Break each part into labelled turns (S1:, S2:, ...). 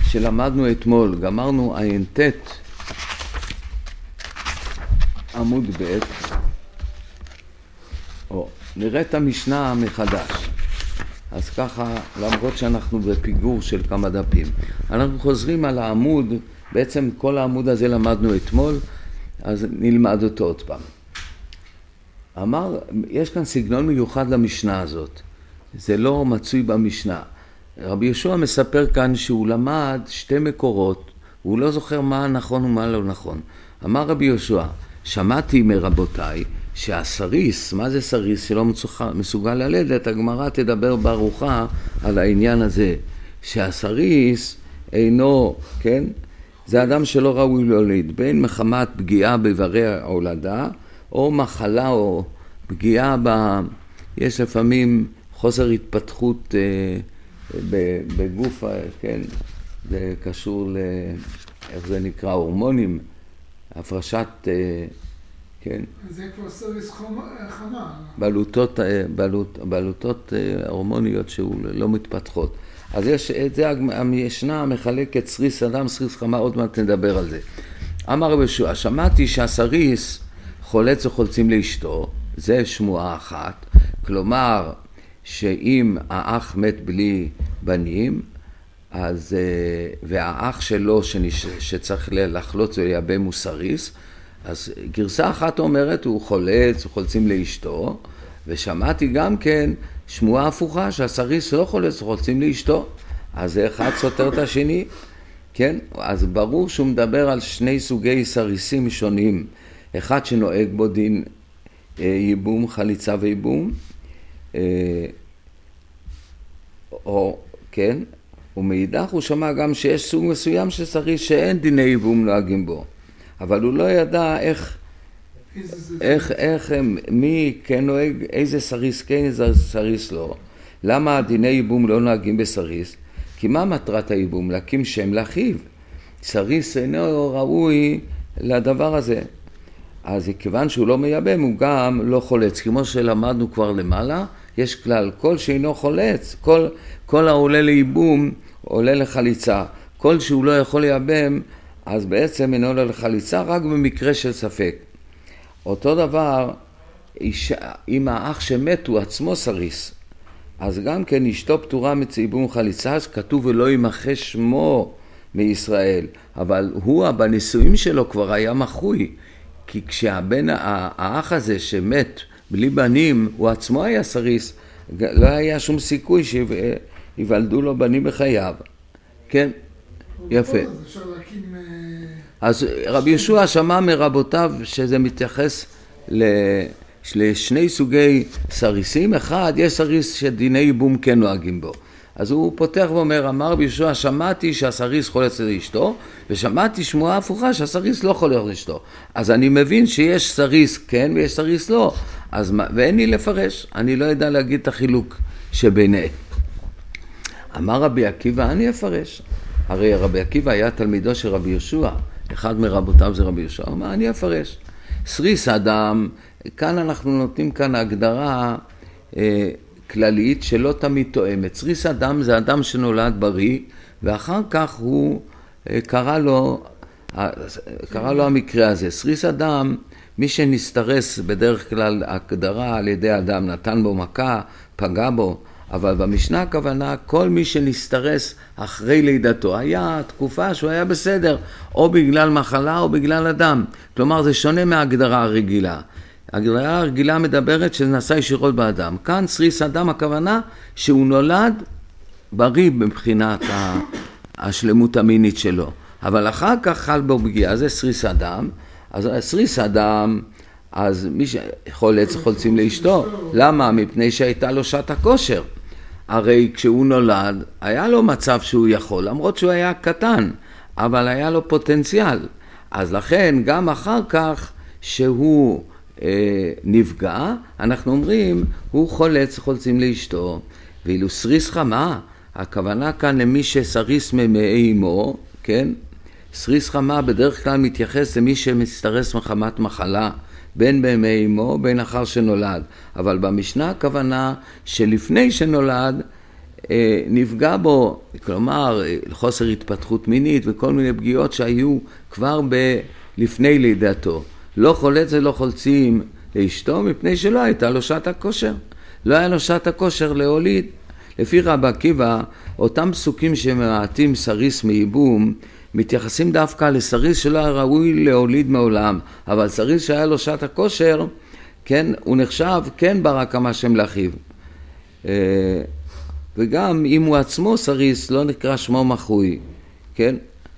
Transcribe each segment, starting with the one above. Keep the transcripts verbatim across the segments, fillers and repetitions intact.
S1: שלמדנו אתמול, גמרנו עין תת עמוד ב', או נראה את המשנה מחדש. אז ככה, למרות שאנחנו בפיגור של כמה דפים, אנחנו חוזרים על העמוד, בעצם כל העמוד הזה למדנו אתמול, אז נלמד אותו עוד פעם. אמר, יש כאן סגנון מיוחד למשנה הזאת, זה לא מצוי במשנה. רבי יהושע מספר כאן שהוא למד שתי מקורות, הוא לא זוכר מה נכון ומה לא נכון. אמר רבי יהושע, שמעתי מרבותיי שהסריס, מה זה סריס שלא מסוגל ללדת, הגמרא תדבר בארוחה על העניין הזה, שהסריס אינו, כן, זה אדם שלא ראוי להוליד, בין מחמת פגיעה באיברי ההולדה, או מחלה או פגיעה ב... יש לפעמים חוסר התפתחות אה, בגוף, כן, זה קשור ל... איך זה נקרא, הורמונים, הפרשת, כן.
S2: זה כבר סריס חמה.
S1: בלוטות, בלוט, בלוטות הורמוניות שהוא לא מתפתחות. אז יש, זה המשנה מחלקת סריס אדם, סריס חמה, עוד מעט נדבר על זה. אמר רבי יהושע, שמעתי שהסריס חולץ וחולצים לאשתו, זה שמועה אחת, כלומר, שאם האח מת בלי בנים, אז, והאח שלו שנש... שצריך לחלוץ ולייבם הוא סריס, אז גרסה אחת אומרת הוא חולץ, הוא חולצים לאשתו, ושמעתי גם כן שמועה הפוכה שהסריס לא חולץ, חולצים לאשתו, אז זה אחד סותר את השני, כן? אז ברור שהוא מדבר על שני סוגי סריסים שונים, אחד שנוהג בו דין ייבום, חליצה וייבום, או, כן? ומאידך הוא שמע גם שיש סוג מסוים של סריס שאין דיני ייבום נוהגים בו, אבל הוא לא ידע איך, איך, איך, מי כן נוהג, איזה סריס כן, איזה סריס לא. למה דיני ייבום לא נוהגים בסריס? כי מה מטרת הייבום? להקים שם לאחיו. סריס אינו ראוי לדבר הזה. אז כיוון שהוא לא מייבם, הוא גם לא חולץ. כמו שלמדנו כבר למעלה, יש כלל, כל שאינו חולץ, כל, כל העולה לייבום, עולה לחליצה. כל שהוא לא יכול לייבם, אז בעצם אינו עולה לחליצה, רק במקרה של ספק. אותו דבר, אם האח שמת הוא עצמו סריס, אז גם כן אשתו פטורה מצייבום וחליצה, אז כתוב ולא ימחה שמו מישראל. אבל הוא, בנישואים שלו כבר היה מחוי, כי כשהבן, האח הזה שמת בלי בנים, הוא עצמו היה סריס, לא היה שום סיכוי שיוולדו לו בנים בחייו. כן? יפה. אז רבי יהושע שמע מרבותיו שזה מתייחס לשני סוגי סריסים. אחד, יש סריס שדיני ייבום כן נוהגים בו. אז הוא פותח ואומר, אמר רבי יהושע, שמעתי שהסריס חולץ לאשתו, ושמעתי שמועה הפוכה שהסריס לא חולץ לאשתו. אז אני מבין שיש סריס כן ויש סריס לא. אז, ואין לי לפרש, אני לא יודע להגיד את החילוק שביניהם. אמר רבי עקיבא, אני אפרש. הרי רבי עקיבא היה תלמידו של רבי יהושע, אחד מרבותיו זה רבי יהושע, הוא אמר, אני אפרש. סריס אדם, כאן אנחנו נותנים כאן הגדרה אה, כללית שלא תמיד תואמת. סריס אדם זה אדם שנולד בריא, ואחר כך הוא אה, קרא לו, אה, קרא לו המקרה הזה. סריס אדם, מי שנסתרס בדרך כלל הגדרה על ידי אדם, נתן בו מכה, פגע בו, אבל במשנה הכוונה, כל מי שנסתרס אחרי לידתו, היה תקופה שהוא היה בסדר, או בגלל מחלה או בגלל אדם. כלומר, זה שונה מההגדרה הרגילה. ההגדרה הרגילה מדברת שזה נעשה ישירות באדם. כאן סריס אדם הכוונה שהוא נולד בריא מבחינת השלמות המינית שלו. אבל אחר כך חל בו פגיעה, זה סריס אדם. אז סריס אדם, אז מי שחולץ חולצים לאשתו. למה? מפני שהייתה לו שעת הכושר. הרי כשהוא נולד, היה לו מצב שהוא יכול, למרות שהוא היה קטן, אבל היה לו פוטנציאל. אז לכן, גם אחר כך שהוא אה, נפגע, אנחנו אומרים, הוא חולץ חולצים לאשתו. ואילו סריס חמה, הכוונה כאן למי שסריס ממאי אמו, כן? סריס חמה בדרך כלל מתייחס למי שמסתרס מחמת מחלה, בין בימי אמו, בין אחר שנולד. אבל במשנה הכוונה שלפני שנולד, נפגע בו, כלומר חוסר התפתחות מינית וכל מיני פגיעות שהיו כבר ב, לפני לידתו. לא חולץ ולא חולצים לאשתו מפני שלא הייתה לו שעת הכושר. לא היה לו שעת הכושר להוליד. לפי רבי עקיבא, אותם פסוקים שמעטים סריס מייבום, מתייחסים דווקא לסריס שלא היה ראוי להוליד מעולם, אבל סריס שהיה לו שעת הכושר, כן, הוא נחשב כן בר הקמה שם לאחיו. וגם אם הוא עצמו סריס, לא נקרא שמו מחוי, כן?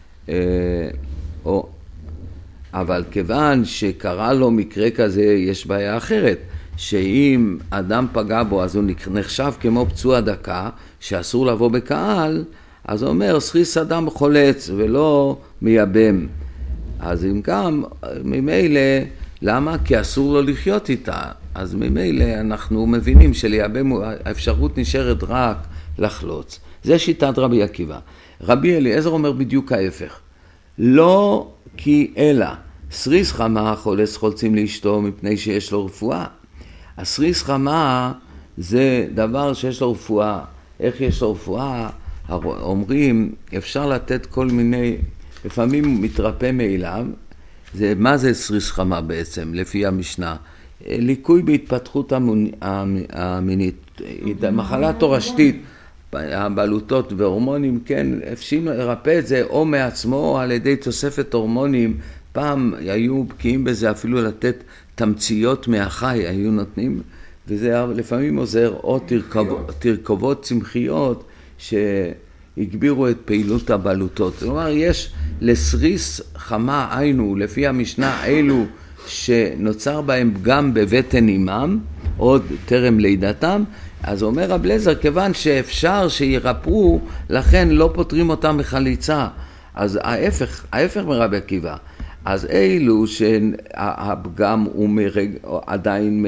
S1: או, אבל כיוון שקרה לו מקרה כזה, יש בעיה אחרת, שאם אדם פגע בו, אז הוא נחשב כמו פצוע דקה, שאסור לבוא בקהל, אז הוא אומר, סריס אדם חולץ ולא מייבם. אז אם גם, ממילא, למה? כי אסור לו לחיות איתה. אז ממילא אנחנו מבינים שלייבם האפשרות נשארת רק לחלוץ. זה שיטת רבי עקיבא. רבי אליעזר אומר בדיוק ההפך. לא כי אלא, סריס חמה חולץ חולצים לאשתו מפני שיש לו רפואה. הסריס חמה זה דבר שיש לו רפואה. איך יש לו רפואה? אומרים, אפשר לתת כל מיני, לפעמים מתרפא מאליו. זה, מה זה סריס חמה בעצם, לפי המשנה? ליקוי בהתפתחות המינית, מחלה תורשתית, הבלוטות והורמונים, כן, אפשר לרפא את זה או מעצמו או על ידי תוספת הורמונים. פעם היו בקיאים בזה אפילו לתת תמציות מהחי, היו נותנים, וזה לפעמים עוזר, או תרכובות, תרכובות צמחיות שהגבירו את פעילות הבלוטות. זאת אומרת, יש לסריס חמה היינו, לפי המשנה אלו שנוצר בהם פגם בבטן אימם, עוד טרם לידתם, אז אומר רב אליעזר, כיוון שאפשר שירפאו, לכן לא פותרים אותם מחליצה. אז ההפך, ההפך מרבי עקיבא. אז אילו שהפגם הוא מרג, עדיין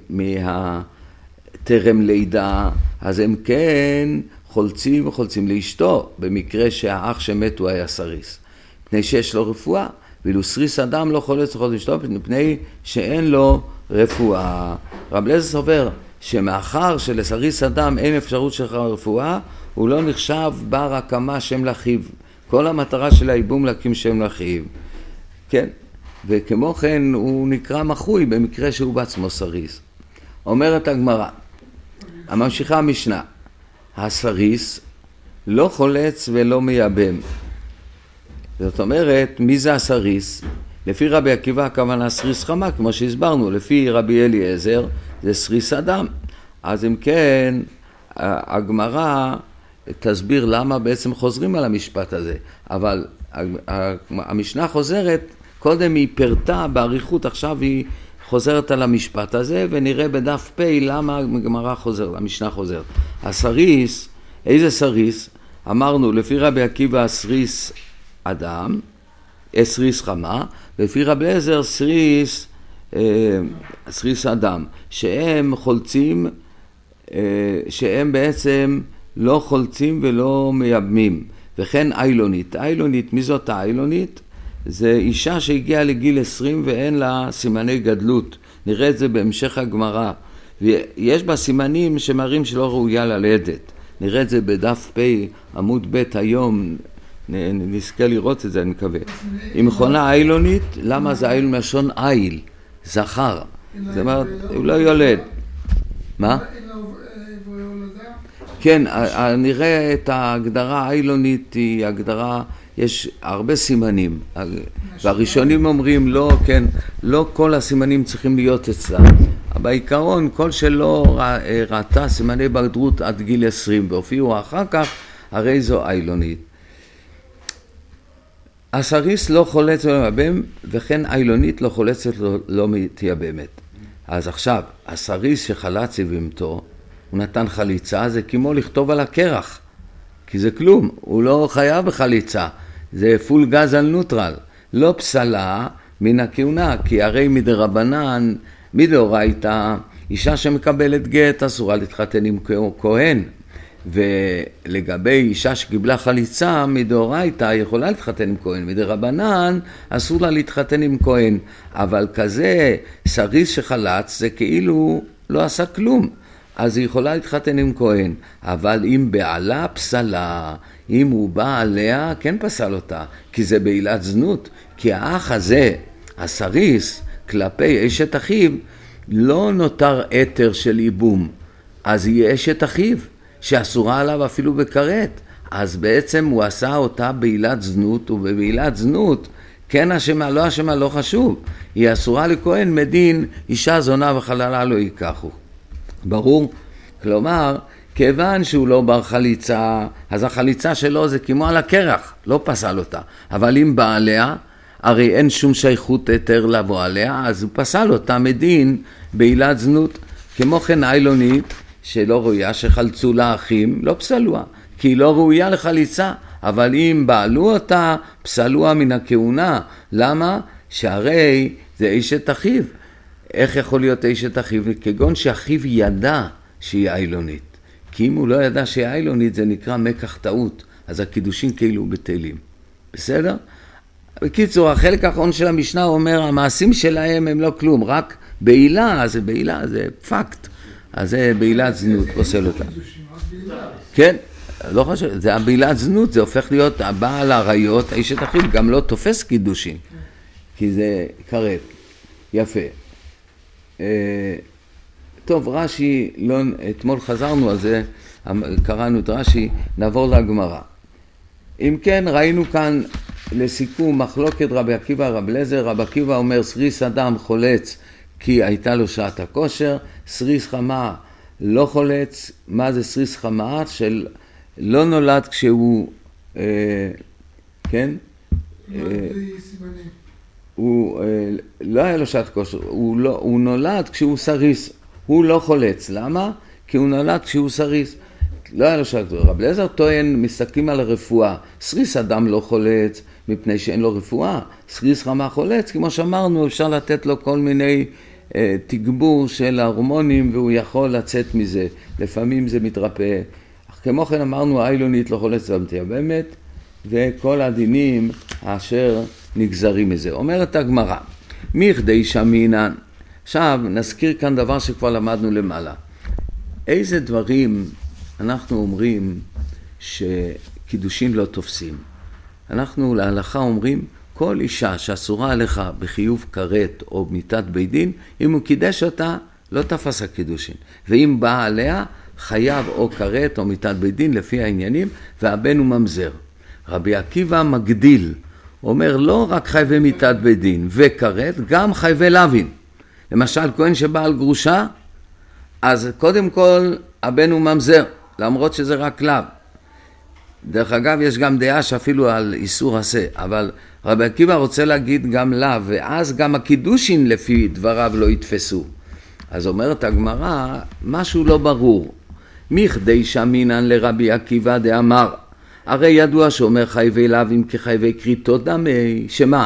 S1: מהטרם לידה, אז הם כן חולצים וחולצים לאשתו, במקרה שהאח שמת הוא היה סריס. מפני שיש לו רפואה, ואילו סריס אדם לא חולץ וחולץ לאשתו, מפני שאין לו רפואה. רב אליעזר סובר שמאחר שלסריס אדם אין אפשרות של רפואה, הוא לא נחשב בר הקמה שם לאחיו. כל המטרה של הייבום להקים שם לאחיו. כן, וכמו כן הוא נקרא מחוי במקרה שהוא בעצמו סריס. אומרת הגמרא, הממשיכה המשנה, הסריס לא חולץ ולא מייבם. זאת אומרת, מי זה הסריס? לפי רבי עקיבא הכוונה סריס חמה, כמו שהסברנו, לפי רבי אליעזר זה סריס אדם. אז אם כן, הגמרא תסביר למה בעצם חוזרים על המשפט הזה. אבל המשנה חוזרת, קודם היא פרטה בעריכות, עכשיו היא חוזרת על המשפט הזה, ונראה בדף פ' למה הגמרא חוזרת, המשנה חוזרת. הסריס, איזה סריס? אמרנו, לפי רבי עקיבא סריס אדם, סריס חמה, ולפי רבי אליעזר סריס, סריס אדם, שהם חולצים, שהם בעצם לא חולצים ולא מייבמים. וכן איילונית. איילונית, מי זאת האיילונית? זה אישה שהגיעה לגיל עשרים ואין לה סימני גדלות. נראה את זה בהמשך הגמרא. ויש בה סימנים שמראים שלא ראויה ללדת. נראה את זה בדף פ' עמוד ב' היום. נזכה לראות את זה, אני מקווה. היא מכונה איילונית, למה זה איל מלשון איל? זכר. זאת אומרת, הוא לא יולד. מה? כן, נראה את ההגדרה האיילונית, היא הגדרה, יש הרבה סימנים. והראשונים אומרים, לא, כן, לא כל הסימנים צריכים להיות אצלה. בעיקרון, כל שלא ראתה סימני בגרות עד גיל עשרים, והופיעו אחר כך, הרי זו איילונית. הסריס לא חולץ ולא מייבם, וכן איילונית לא חולצת לא מתייבמת. אז עכשיו, הסריס שחלץ יבמתו, הוא נתן חליצה, זה כמו לכתוב על הקרח, כי זה כלום, הוא לא חייב בחליצה, זה פול גז על נוטרל, לא פסלה מן הכהונה, כי הרי מדרבנן, מדאורייתא, אישה שמקבלת גט אסורה להתחתן עם כהן, ולגבי אישה שקיבלה חליצה מדאורייתא יכולה להתחתן עם כהן, מדרבנן אסור לה להתחתן עם כהן, אבל כזה סריס שחלץ זה כאילו לא עשה כלום. אז היא יכולה להתחתן עם כהן, אבל אם בעלה פסלה, אם הוא בא עליה, כן פסל אותה, כי זה בעילת זנות, כי האח הזה, הסריס, כלפי אשת אחיו, לא נותר אתר של איבום, אז היא אשת אחיו, שאסורה עליו אפילו בכרת, אז בעצם הוא עשה אותה בעילת זנות, ובעילת זנות, כן אשמה, לא אשמה, לא חשוב, היא אסורה לכהן מדין, אישה זונה וחללה לא ייקחו. ברור? כלומר, כיוון שהוא לא בר חליצה, אז החליצה שלו זה כמו על הקרח, לא פסל אותה. אבל אם בא עליה, הרי אין שום שייכות יותר לבוא עליה, אז הוא פסל אותה מדין בעילת זנות. כמו כן איילונית, שלא ראויה שחלצו לאחים, לא פסלוה, כי היא לא ראויה לחליצה. אבל אם בעלו אותה, פסלוה מן הכהונה. למה? שהרי זה אשת אחיו. איך יכול להיות אשת אחיו? כגון שאחיו ידע שהיא איילונית. כי אם הוא לא ידע שהיא איילונית, זה נקרא מקח טעות. אז הקידושים כאילו בטלים. בסדר? בקיצור, החלק האחרון של המשנה אומר, המעשים שלהם הם לא כלום, רק בעילה, זה בעילה, זה פקט. אז זה בעילת זנות, פוסל אותה. כן, לא חשוב, זה הבעילת זנות, זה הופך להיות הבעל העריות, האשת אחיו, גם לא תופס קידושים. כי זה כרת. יפה. טוב, רש"י, לא, אתמול חזרנו על זה, קראנו את רש"י, נעבור לגמרא. אם כן, ראינו כאן לסיכום מחלוקת רבי עקיבא רבי אליעזר. רבי עקיבא אומר, סריס אדם חולץ כי הייתה לו שעת הכושר, סריס חמה לא חולץ. מה זה סריס חמה? של לא נולד כשהוא, אה, כן?
S2: אה,
S1: הוא אה, לא היה לו שעת כושר, הוא, לא, הוא נולד כשהוא סריס, הוא לא חולץ. למה? כי הוא נולד כשהוא סריס. לא היה לו שעת כושר. רבי אליעזר טוען, מסתכלים על הרפואה, סריס אדם לא חולץ מפני שאין לו רפואה, סריס חמה חולץ, כמו שאמרנו, אפשר לתת לו כל מיני אה, תגבור של ההורמונים והוא יכול לצאת מזה, לפעמים זה מתרפא. כמו כן אמרנו, האיילונית לא חולץ באמת, וכל הדינים אשר נגזרים מזה. אומרת הגמרא, מכדי שמינן. עכשיו נזכיר כאן דבר שכבר למדנו למעלה. איזה דברים אנחנו אומרים שקידושים לא תופסים? אנחנו להלכה אומרים, כל אישה שאסורה עליך בחיוב כרת או מיתת בית דין, אם הוא קידש אותה, לא תפס הקידושין. ואם בא עליה, חייב או כרת או מיתת בית דין לפי העניינים, והבן הוא ממזר. רבי עקיבא מגדיל, אומר לא רק חייבי מיתת בית דין וכרת, גם חייבי לוין. למשל, כהן שבא על גרושה, אז קודם כל הבן הוא ממזר, למרות שזה רק לאו. דרך אגב, יש גם דעה שאפילו על איסור עשה, אבל רבי עקיבא רוצה להגיד גם לאו, ואז גם הקידושין לפי דבריו לא יתפסו. אז אומרת הגמרא, משהו לא ברור. מכדי שמינן לרבי עקיבא דאמר, הרי ידוע שאומר חייבי לוים כחייבי כריתות דמי, שמה?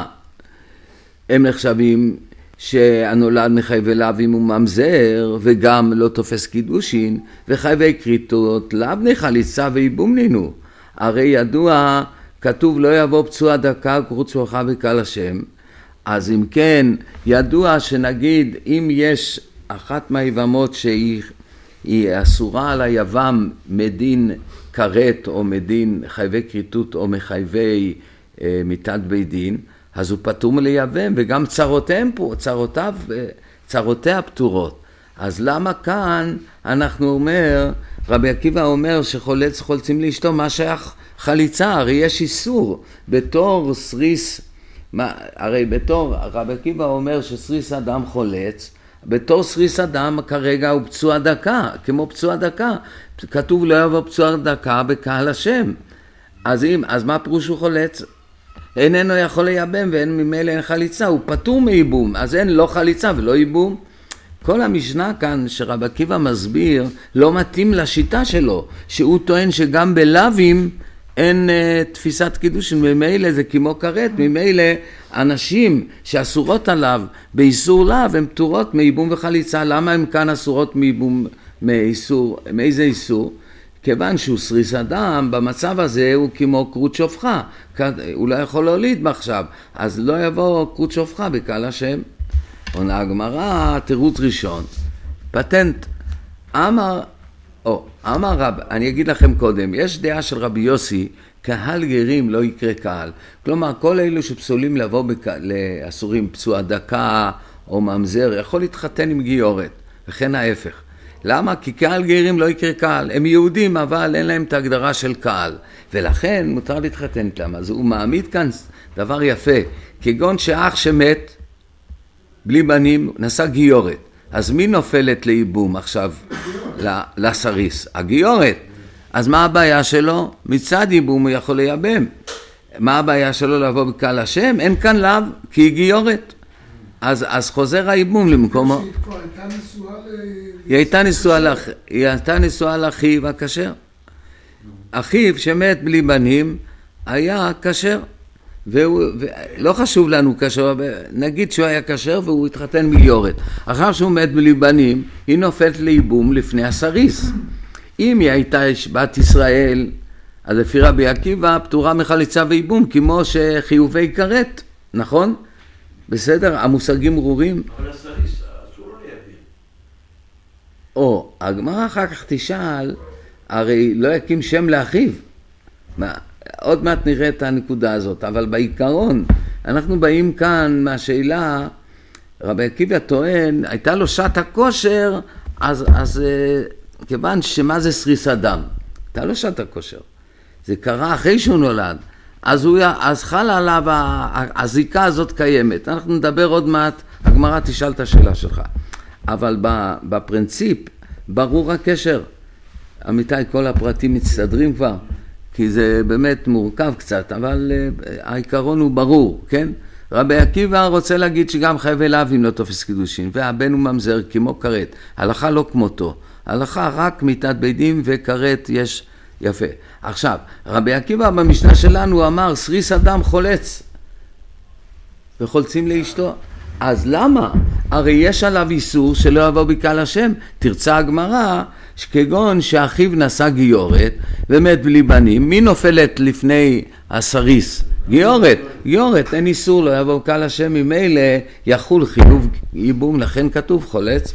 S1: הם נחשבים שהנולד מחייבי לוים הוא ממזר, וגם לא תופס קידושין, וחייבי כריתות לבני חליצה ואיבום נינו. הרי ידוע, כתוב לא יבוא פצוע דקה קרוץ שלך בקהל השם. אז אם כן, ידוע שנגיד אם יש אחת מהיבמות שהיא היא אסורה על היבם מדין כרת או מדין חייבי כריתות או מחייבי אה, מיתת בית דין, אז הוא פטור מלייבם, וגם צרותיהם פה, צרותיו, צרותיה פטורות. אז למה כאן אנחנו אומר, רבי עקיבא אומר שחולץ חולצים לאשתו, מה שייך חליצה? הרי יש איסור בתור סריס, מה, הרי בתור רבי עקיבא אומר שסריס אדם חולץ, בתור סריס אדם כרגע הוא פצוע דקה, כמו פצוע דקה, כתוב לא יבוא פצוע דקה בקהל השם. אז, אם, אז מה פירוש הוא חולץ? איננו יכול לייבם ואין ממילא אין חליצה, הוא פטור מאיבום, אז אין לא חליצה ולא איבום. כל המשנה כאן שרבי עקיבא מסביר לא מתאים לשיטה שלו, שהוא טוען שגם בלווים אין uh, תפיסת קידוש, ממילא זה כמו כרת, ממילא אנשים שאסורות עליו באיסור לאו הם פטורות מאיבום וחליצה. למה הם כאן אסורות מאיבום, מאיסור, מאיזה איסור? כיוון שהוא סריס אדם, במצב הזה הוא כמו קרוט שופחה, הוא לא יכול להוליד מעכשיו, אז לא יבוא קרוט שופחה בקהל השם. עונה הגמרא, תירוץ ראשון, פטנט, אמר, או, אמר רב, אני אגיד לכם קודם, יש דעה של רבי יוסי, קהל גרים לא יקרה קהל. כלומר, כל אלו שפסולים לבוא בק... לאסורים, פצוע דקה או ממזר, יכול להתחתן עם גיורת, וכן ההפך. למה? כי קהל גרים לא יקרה קהל. הם יהודים, אבל אין להם את ההגדרה של קהל. ולכן מותר להתחתן איתם. אז הוא מעמיד כאן דבר יפה, כגון שאח שמת, בלי בנים, נשא גיורת. אז מי נופלת לאיבום עכשיו לסריס? הגיורת. אז מה הבעיה שלו? מצד איבום הוא יכול לייבם. מה הבעיה שלו לבוא בקהל השם? אין כאן לאו, כי היא גיורת. אז, אז חוזר האיבום למקומו. היא הייתה נשואה לאחיו, היא הייתה נשואה לאחיו הכשר. אחיו שמת בלי בנים היה כשר. והוא, ולא חשוב לנו כשר, נגיד שהוא היה כשר והוא התחתן מגיורת. עכשיו שהוא מת בלי בנים, היא נופלת לאיבום לפני הסריס. אם היא הייתה בת ישראל, אז לפי רבי עקיבא פטורה מחליצה ואיבום, כמו שחיובי כרת, נכון? בסדר? המושגים ברורים?
S3: אבל הסריס, אסור לו להבין.
S1: או, הגמרא אחר כך תשאל, הרי לא יקים שם לאחיו. מה, עוד מעט נראה את הנקודה הזאת, אבל בעיקרון, אנחנו באים כאן מהשאלה, רבי עקיבא טוען, הייתה לו שעת הכושר, אז, אז כיוון שמה זה סריס אדם? הייתה לו שעת הכושר. זה קרה אחרי שהוא נולד. אז, הוא, אז חלה עליו, הזיקה הזאת קיימת. אנחנו נדבר עוד מעט, הגמרא תשאל את השאלה שלך. אבל בפרינציפ, ברור הקשר. אמיתי, כל הפרטים מצטדרים כבר, כי זה באמת מורכב קצת, אבל העיקרון הוא ברור, כן? רבי עקיבא רוצה להגיד שגם חייבי לאווים לא תופס קידושין, והבן הוא ממזר כמו כרת. הלכה לא כמותו. הלכה רק מיתת בית דין וכרת יש יפה. עכשיו, רבי עקיבא במשנה שלנו אמר, סריס אדם חולץ, וחולצים לאשתו. אז למה? הרי יש עליו איסור שלא יבוא בקהל השם. תרצה הגמרא, שכגון שאחיו נשא גיורת ומת בלי בנים, מי נופלת לפני הסריס? גיורת. גיורת, אין איסור, לא יבוא בקהל השם, ממילא יחול חיוב ייבום, לכן כתוב חולץ.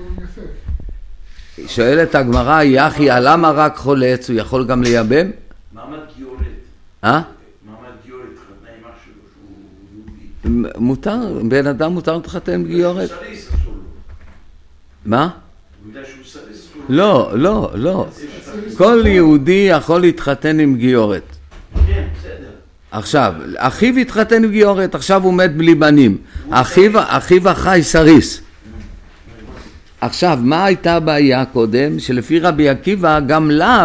S1: שואלת הגמרא, יחי, למה רק חולץ? הוא יכול גם לייבם?
S3: מעמד גיורת.
S1: אה?
S3: מעמד גיורת, חתנה עם אח שלו, שהוא יהודי.
S1: מותר, בן אדם מותר להתחתן גיורת.
S3: סריס אסור לו.
S1: מה?
S3: הוא יודע שהוא סריס אסור לו.
S1: לא, לא, לא. כל יהודי יכול להתחתן עם גיורת.
S3: כן, בסדר.
S1: עכשיו, אחיו התחתן עם גיורת, עכשיו הוא מת בלי בנים. אחיו החי סריס. עכשיו, מה הייתה הבעיה קודם? שלפי רבי עקיבא גם לאו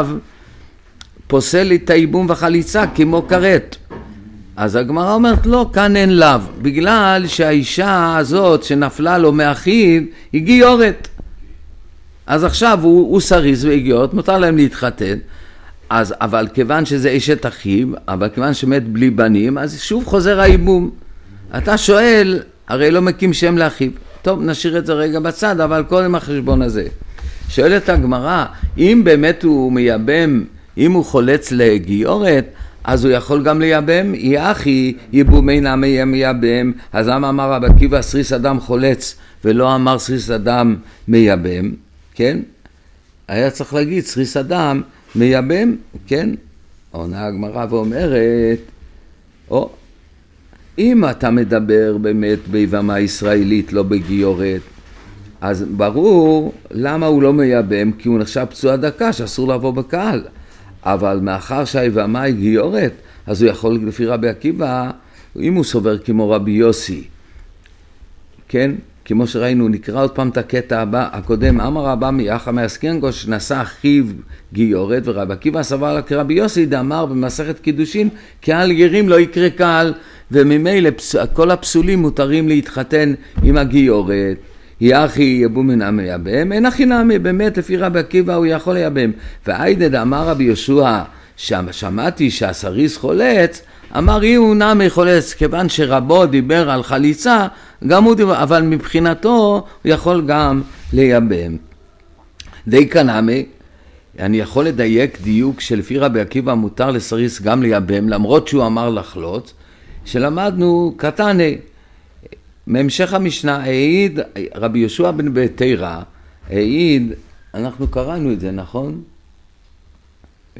S1: פוסל את הייבום וחליצה כמו כרת. אז הגמרא אומרת לא, כאן אין לאו, בגלל שהאישה הזאת שנפלה לו מאחיו היא גיורת. אז עכשיו הוא, הוא סריס וגיורת, מותר להם להתחתן. אז, אבל כיוון שזה אשת אחיו, אבל כיוון שמת בלי בנים, אז שוב חוזר הייבום. אתה שואל, הרי לא מקים שם לאחיו. טוב, נשאיר את זה רגע בצד, אבל קודם החשבון הזה. שואלת הגמרא, אם באמת הוא מייבם, אם הוא חולץ לגיורת, אז הוא יכול גם לייבם? יחי, ייבום אינם מייבם. אז למה אמר רבי עקיבא סריס אדם חולץ, ולא אמר סריס אדם מייבם? כן? היה צריך להגיד סריס אדם מייבם, כן? עונה הגמרא ואומרת, או, אם אתה מדבר באמת ביבמה ישראלית, לא בגיורת, אז ברור למה הוא לא מייבם, כי הוא נחשב פצוע דקה שאסור לבוא בקהל. אבל מאחר שהיבמה היא גיורת, אז הוא יכול לפי רבי עקיבא, אם הוא סובר כמו רבי יוסי, כן? כמו שראינו, נקרא עוד פעם את הקטע הבא, הקודם, אמר רבא מיחא מאסקנגו שנשא אחיו גיורת, ורבי עקיבא סבר לה כרבי יוסי דאמר במסכת קידושין, קהל גרים לא יקרה קהל, וממילא כל הפסולים מותרים להתחתן עם הגיורת. יחי ייבום אינם מייבם, אין הכי נמי, באמת לפי רבי עקיבא הוא יכול לייבם. והאידד אמר רבי יהושע, שמעתי שהסריס חולץ, אמר אי הוא נמי חולץ, כיוון שרבו דיבר על חליצה, גם הוא דיבר, אבל מבחינתו הוא יכול גם לייבם. די כנמי, אני יכול לדייק דיוק שלפי רבי עקיבא מותר לסריס גם לייבם, למרות שהוא אמר לחלוץ, שלמדנו קטני. מהמשך המשנה העיד רבי יהושע בן בתירא, העיד אנחנו קראנו את זה, נכון?
S2: על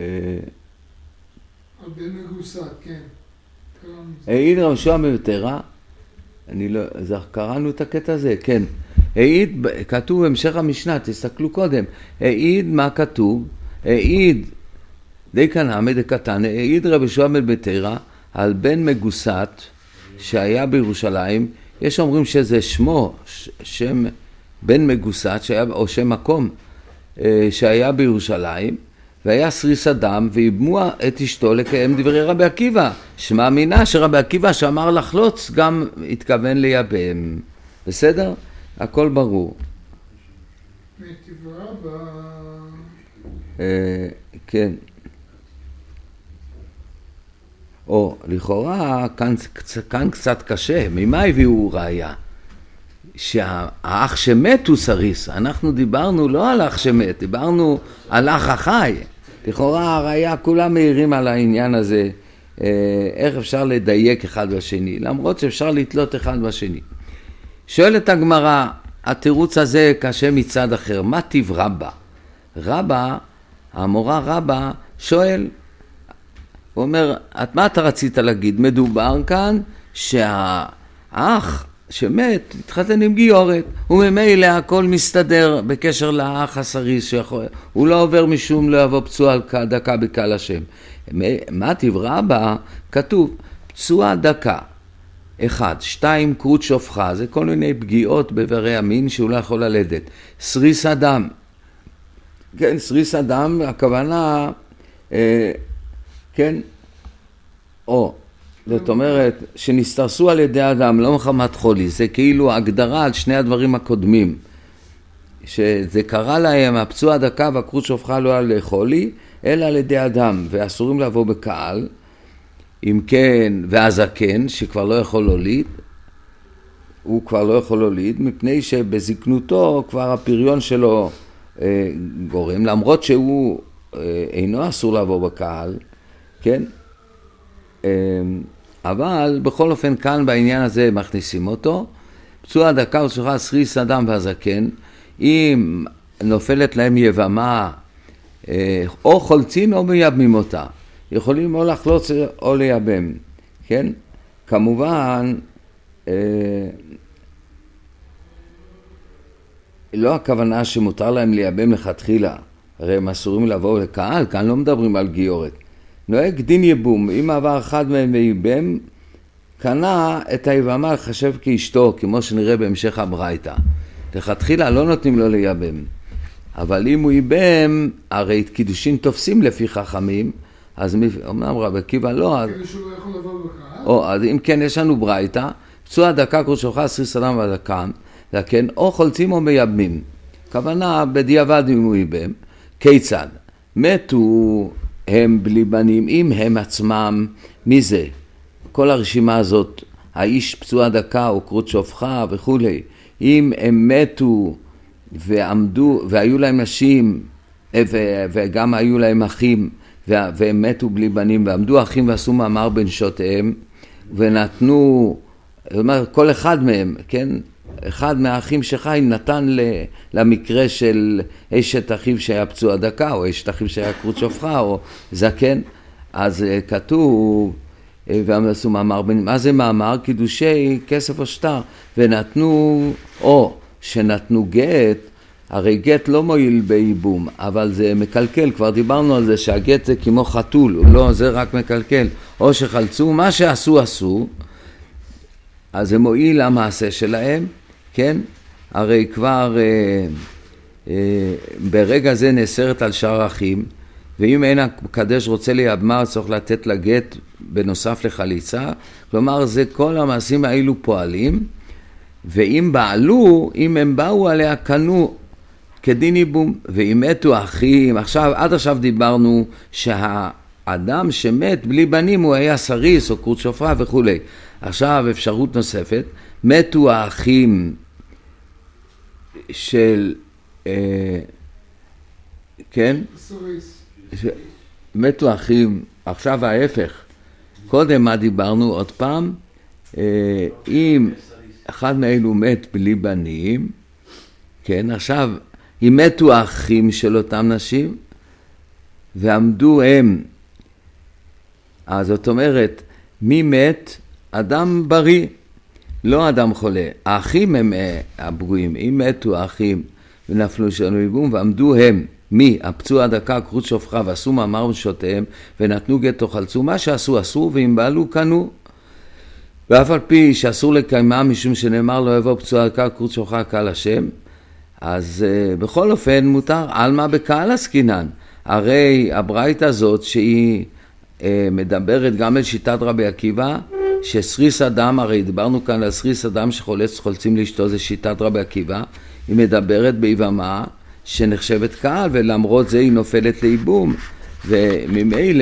S2: בן מגוסת, כן.
S1: העיד רב יהושע בן בתרא, אני לא, קראנו את הקטע הזה, כן. העיד, כתוב בהמשך המשנה, תסתכלו קודם, העיד מה כתוב? העיד, די כאן עמד הקטן, העיד רב יהושע בן בתרא על בן מגוסת שהיה בירושלים, יש אומרים שזה שמו, שם בן מגוסת, שהיה, או שם מקום שהיה בירושלים, והיה סריס אדם, ואיבמו את אשתו לקיים דברי רבי עקיבא, שמאמינה שרבי עקיבא שאמר לחלוץ גם התכוון לייבם. בסדר? הכל ברור.
S2: מטבעה ב...
S1: אה, כן. או, לכאורה, כאן, כאן קצת קשה. ממה הביאו ראיה? שהאח שמת הוא סריס. אנחנו דיברנו לא על אח שמת, דיברנו על אח החי. לכאורה הראיה כולם מעירים על העניין הזה, איך אפשר לדייק אחד בשני, למרות שאפשר לתלות אחד בשני. שואלת הגמרא, התירוץ הזה קשה מצד אחר, מה טיב רבא? רבא, המורה רבא, שואל, הוא אומר, מה אתה רצית להגיד? מדובר כאן שהאח שמת, התחתן עם גיורת, וממילא הכל מסתדר בקשר לאח הסריס, שיכול, הוא לא עובר משום לא יבוא פצוע דקה בקהל השם. מה תברא בה? כתוב, פצוע דקה, אחד, שתיים, קרות שופחה, זה כל מיני פגיעות בברי המין שהוא לא יכול ללדת. סריס אדם, כן, סריס אדם, הכוונה, אה, כן, או, זאת אומרת, שנסתרסו על ידי אדם, לא מחמת חולי, זה כאילו הגדרה על שני הדברים הקודמים, שזה קרה להם, הפצוע הדקה והקרות שופחה לא על חולי, אלא על ידי אדם, ואסורים לבוא בקהל, אם כן, והזקן, שכבר לא יכול להוליד, הוא כבר לא יכול להוליד, מפני שבזקנותו כבר הפריון שלו אה, גורם, למרות שהוא אה, אינו אסור לבוא בקהל, כן? אה, אבל בכל אופן כאן בעניין הזה מכניסים אותו, פצוע דקה ושוחחה סריס אדם והזקן, אם נופלת להם יבמה, אה, או חולצין או מייבמים אותה, יכולים או לחלוץ או לייבם, כן? כמובן, אה, לא הכוונה שמותר להם לייבם לכתחילה, הרי הם אסורים לבוא לקהל, כאן לא מדברים על גיורת. נוהג דין יבום, אם עבר אחד מהם וייבם, קנה את היבמה לחשב כאשתו, כמו שנראה בהמשך הברייתא. לכתחילה לא נותנים לו לייבם, אבל אם הוא ייבם, הרי את קידושין תופסים לפי חכמים, אז אומנם רבי עקיבא לא, אז...
S2: כאילו שהוא לא יכול לבוא בקהל?
S1: או, אז אם כן, יש לנו ברייתא, פצוע דקה קרות שופחה סריס אדם והזקן, כן, או חולצים או מייבמים. כוונה בדיעבד אם הוא ייבם. כיצד? מתו הם בלי בנים, אם הם עצמם, מי זה? כל הרשימה הזאת, האיש פצוע דקה או קרות שופחה וכו', אם הם מתו ועמדו, והיו להם נשים, וגם היו להם אחים, והם מתו בלי בנים, ועמדו אחים ועשו מאמר בנשותיהם, ונתנו, זאת אומרת, כל אחד מהם, כן? אחד מהאחים שחי נתן למקרה של אשת אחיו שהיה פצוע דקה, או אשת אחיו שהיה קרות שופחה, או זקן. אז כתוב, ועשו מאמר, מה זה מאמר? קידושי כסף או שטר, ונתנו, או שנתנו גט, הרי גט לא מועיל בייבום, אבל זה מקלקל, כבר דיברנו על זה שהגט זה כמו חתול, לא, זה רק מקלקל, או שחלצו, מה שעשו עשו, אז זה מועיל המעשה שלהם, כן? הרי כבר אה, אה, ברגע זה נאסרת על שאר האחים, ואם אין הקדש רוצה לייבמה, צריך לתת לגט בנוסף לחליצה, כלומר זה כל המעשים האלו פועלים, ואם בעלו, אם הם באו עליה קנו כדין ייבום, ואם מתו אחים, עכשיו, עד עכשיו דיברנו שהאדם שמת בלי בנים הוא היה סריס או קרות שופחה וכו'. עכשיו אפשרות נוספת, מתו האחים של, אה, כן?
S2: סריס.
S1: ש... מתו האחים, עכשיו ההפך, קודם מה דיברנו עוד פעם, אה, אם אחד מאלו מת בלי בנים, כן, עכשיו אם מתו האחים של אותם נשים, ועמדו הם, אז זאת אומרת, מי מת? אדם בריא, לא אדם חולה. האחים הם הפגועים, אם מתו האחים ונפלו שלנו ייבום, ועמדו הם, מי? הפצוע הדקה, קרות שופחה, ועשו מאמר ושותיהם, ונתנו גט תאכלצו, מה שעשו עשו, ואם בעלו קנו. ואף על פי שאסור לקיימה, משום שנאמר לא יבוא פצוע הדקה, קרות שופחה קהל השם, אז uh, בכל אופן מותר, על מה בקהל עסקינן. הרי הברייתא הזאת שהיא uh, מדברת גם על שיטת רבי עקיבא, שסריס אדם, הרי דיברנו כאן על סריס אדם שחולץ חולצים לאשתו, זה שיטת רבי עקיבא, היא מדברת ביבמה שנחשבת קהל, ולמרות זה היא נופלת לאיבום, וממילא,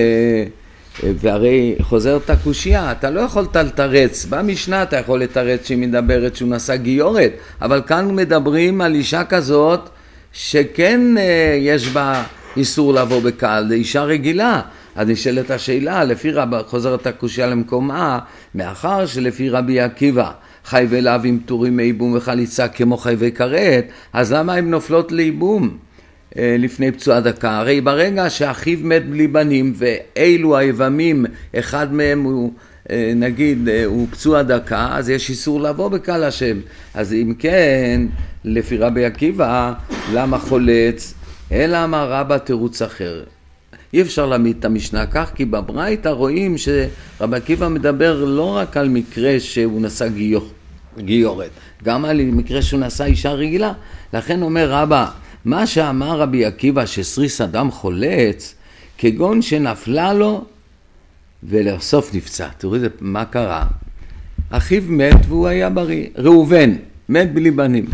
S1: והרי חוזרת הקושייה, אתה לא יכולת לתרץ, במשנה אתה יכול לתרץ שהיא מדברת שהוא נשא גיורת, אבל כאן מדברים על אישה כזאת שכן יש בה איסור לבוא בקהל, זה אישה רגילה. אז נשאלת השאלה, לפי רב, חוזרת הקושייה למקומה, מאחר שלפי רבי עקיבא חייבי לאו עם טורים מאיבום וחליצה כמו חייבי כרת, אז למה הם נופלות לאיבום אה, לפני פצוע דקה? הרי ברגע שאחיו מת בלי בנים ואילו היבמים, אחד מהם הוא אה, נגיד אה, הוא פצוע דקה, אז יש איסור לבוא בקהל השם. אז אם כן, לפי רבי עקיבא, למה חולץ? אלא אמר רבא תירוץ אחר. אי אפשר להעמיד את המשנה כך, כי בברייתא רואים שרבי עקיבא מדבר לא רק על מקרה שהוא נשא גיור, גיורת, גם על מקרה שהוא נשא אישה רגילה. לכן אומר רבא, מה שאמר רבי עקיבא שסריס אדם חולץ, כגון שנפלה לו ולסוף נפצע. תראו זה, מה קרה? אחיו מת והוא היה בריא, ראובן, מת בלי בנים,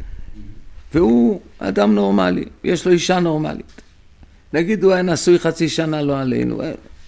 S1: והוא אדם נורמלי, יש לו אישה נורמלית. נגיד הוא היה נשוי חצי שנה לא עלינו.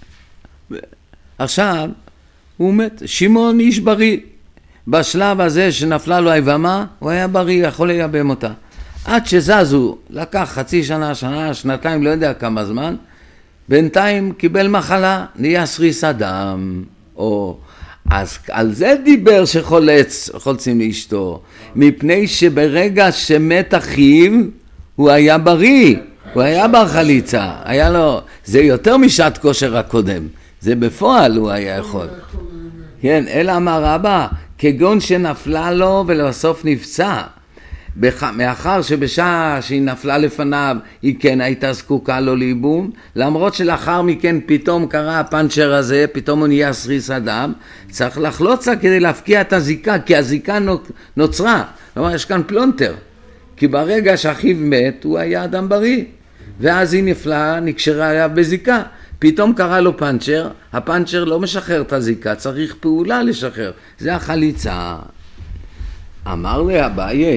S1: עכשיו הוא מת, שמעון איש בריא. בשלב הזה שנפלה לו היבמה, הוא היה בריא, יכול לייבם אותה. עד שזזו, לקח חצי שנה, שנה, שנתיים, לא יודע כמה זמן, בינתיים קיבל מחלה, נהיה סריס אדם. או, אז על זה דיבר שחולץ, חולצים לאשתו, מפני שברגע שמת אחיו, הוא היה בריא. הוא היה בר חליצה, היה לו, זה יותר משעת כושר הקודם, זה בפועל הוא היה יכול. כן, אלא אמר רבא, כגון שנפלה לו ולבסוף נפצע, מאחר שבשעה שהיא נפלה לפניו, היא כן הייתה זקוקה לו לאיבום, למרות שלאחר מכן פתאום קרה הפנצ'ר הזה, פתאום הוא נהיה סריס אדם, צריך לחלוצה כדי להפקיע את הזיקה, כי הזיקה נוצרה, כלומר יש כאן פלונטר. כי ברגע שאחיו מת, הוא היה אדם בריא. ואז היא נפלה, נקשרה עליו בזיקה. פתאום קרה לו פנצ'ר, הפנצ'ר לא משחרר את הזיקה, צריך פעולה לשחרר. זה החליצה. אמר לי אביי,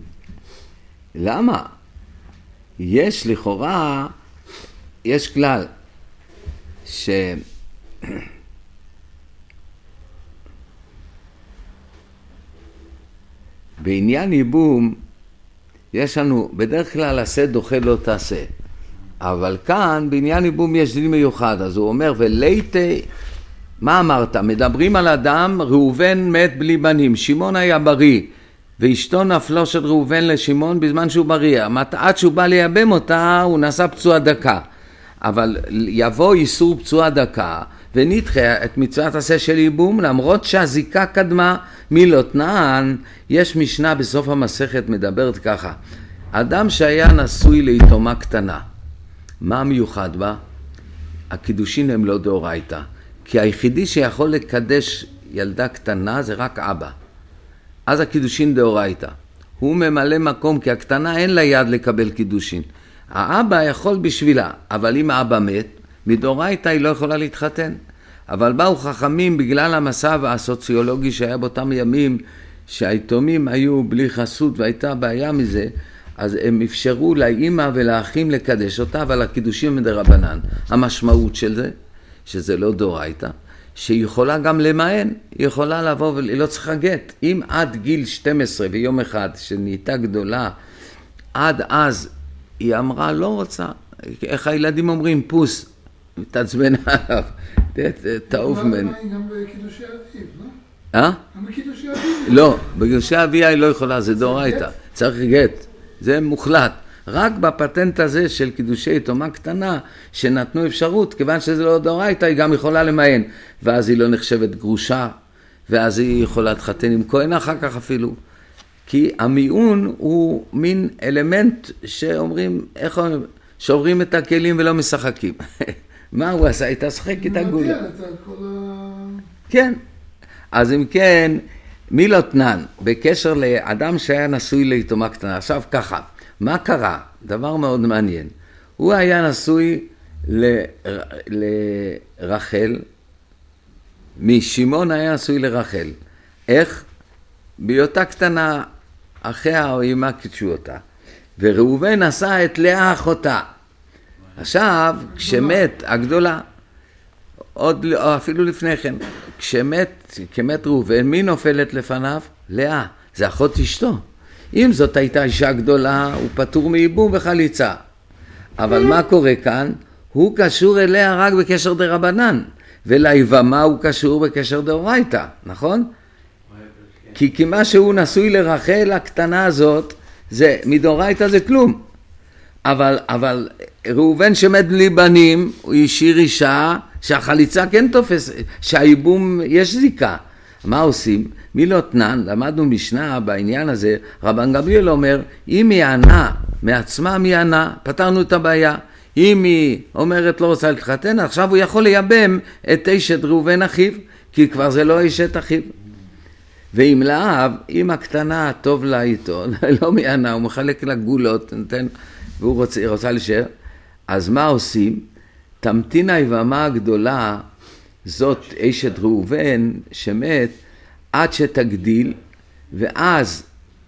S1: למה? יש לכאורה, יש כלל, ש... בעניין ייבום, יש לנו, בדרך כלל עשה דוחה לא תעשה, אבל כאן בעניין ייבום יש דין מיוחד, אז הוא אומר, וליתי, מה אמרת? מדברים על אדם, ראובן מת בלי בנים, שמעון היה בריא, ואשתו נפלו של ראובן לשמעון בזמן שהוא בריא, עד שהוא בא לייבם אותה, הוא נשא פצוע דקה, אבל יבוא איסור פצוע דקה, ונדחה את מצוות עשה של ייבום, למרות שהזיקה קדמה מלותנן. יש משנה בסוף המסכת מדברת ככה, אדם שהיה נשוי ליתומה קטנה, מה מיוחד בה? הקידושין הם לא דאורייתא, כי היחידי שיכול לקדש ילדה קטנה זה רק אבא, אז הקידושין דאורייתא, הוא ממלא מקום, כי הקטנה אין לה יד לקבל קידושין, האבא יכול בשבילה, אבל אם האבא מת, מדאורייתא היא לא יכולה להתחתן. אבל באו חכמים בגלל המצב הסוציולוגי שהיה באותם ימים, שהיתומים היו בלי חסות והייתה בעיה מזה, אז הם אפשרו לאמא ולאחים לקדש אותה, אבל הקידושים מדרבנן. המשמעות של זה, שזה לא דאורייתא, שהיא יכולה גם למען, היא יכולה לבוא והיא לא צריכה גט. אם עד גיל שתים עשרה ביום אחד שנהייתה גדולה, עד אז היא אמרה לא רוצה, איך הילדים אומרים פוס, תעצבן עליו, תעוף ממנו.
S2: גם בקידושי אביב,
S1: אה?
S2: לא? גם בקידושי אביב.
S1: לא, בקידושי אביב היא לא יכולה, זה דאורייתא, צריך גט, זה מוחלט. רק בפטנט הזה של קידושי יתומה קטנה, שנתנו אפשרות, כיוון שזה לא דאורייתא, היא גם יכולה למען, ואז היא לא נחשבת גרושה, ואז היא יכולה להתחתן עם כהן אחר כך אפילו. כי המיעון הוא מין אלמנט שאומרים, איך אומרים, שוברים את הכלים ולא משחקים. מה הוא עשה? היא תשחק את הגולה. כן. אז אם כן, מי לא תנן? בקשר לאדם שהיה נשוי ליתומה קטנה. עכשיו ככה, מה קרה? דבר מאוד מעניין. הוא היה נשוי ל... לרחל, משמעון היה נשוי לרחל. איך? בהיותה קטנה, אחיה או אמא קידשו אותה. וראובן עשה את לאה אחותה. עכשיו, כשמת, הגדולה, עוד, או אפילו לפני כן, כשמת, כמת ראובן, מי נופלת לפניו? לאה, זה אחות אשתו. אם זאת הייתה אישה גדולה, הוא פטור מייבום וחליצה. אבל מה קורה כאן? הוא קשור אליה רק בקשר דרבנן, וליבמה הוא קשור בקשר דאורייתא, נכון? כי כמה שהוא נשוי לרחל הקטנה הזאת, זה, מדאורייתא זה כלום. אבל, אבל ראובן שמת בלי בנים, הוא השאיר אישה שהחליצה כן תופס, שהייבום יש זיקה. מה עושים? מי לא תנן? למדנו משנה בעניין הזה, רבן גמליאל אומר, אם היא ענה מעצמה מי ענה, פתרנו את הבעיה. אם היא אומרת לא רוצה להתחתן, עכשיו הוא יכול לייבם את אשת ראובן אחיו, כי כבר זה לא אשת אחיו. ואם לאב, אם הקטנה טוב לה איתו, לא מי ענה, הוא מחלק לה גולות, נותן, והוא רוצה, רוצה להישאר, אז מה עושים? תמתין היבמה הגדולה, זאת אשת ראובן שמת, עד שתגדיל, ואז,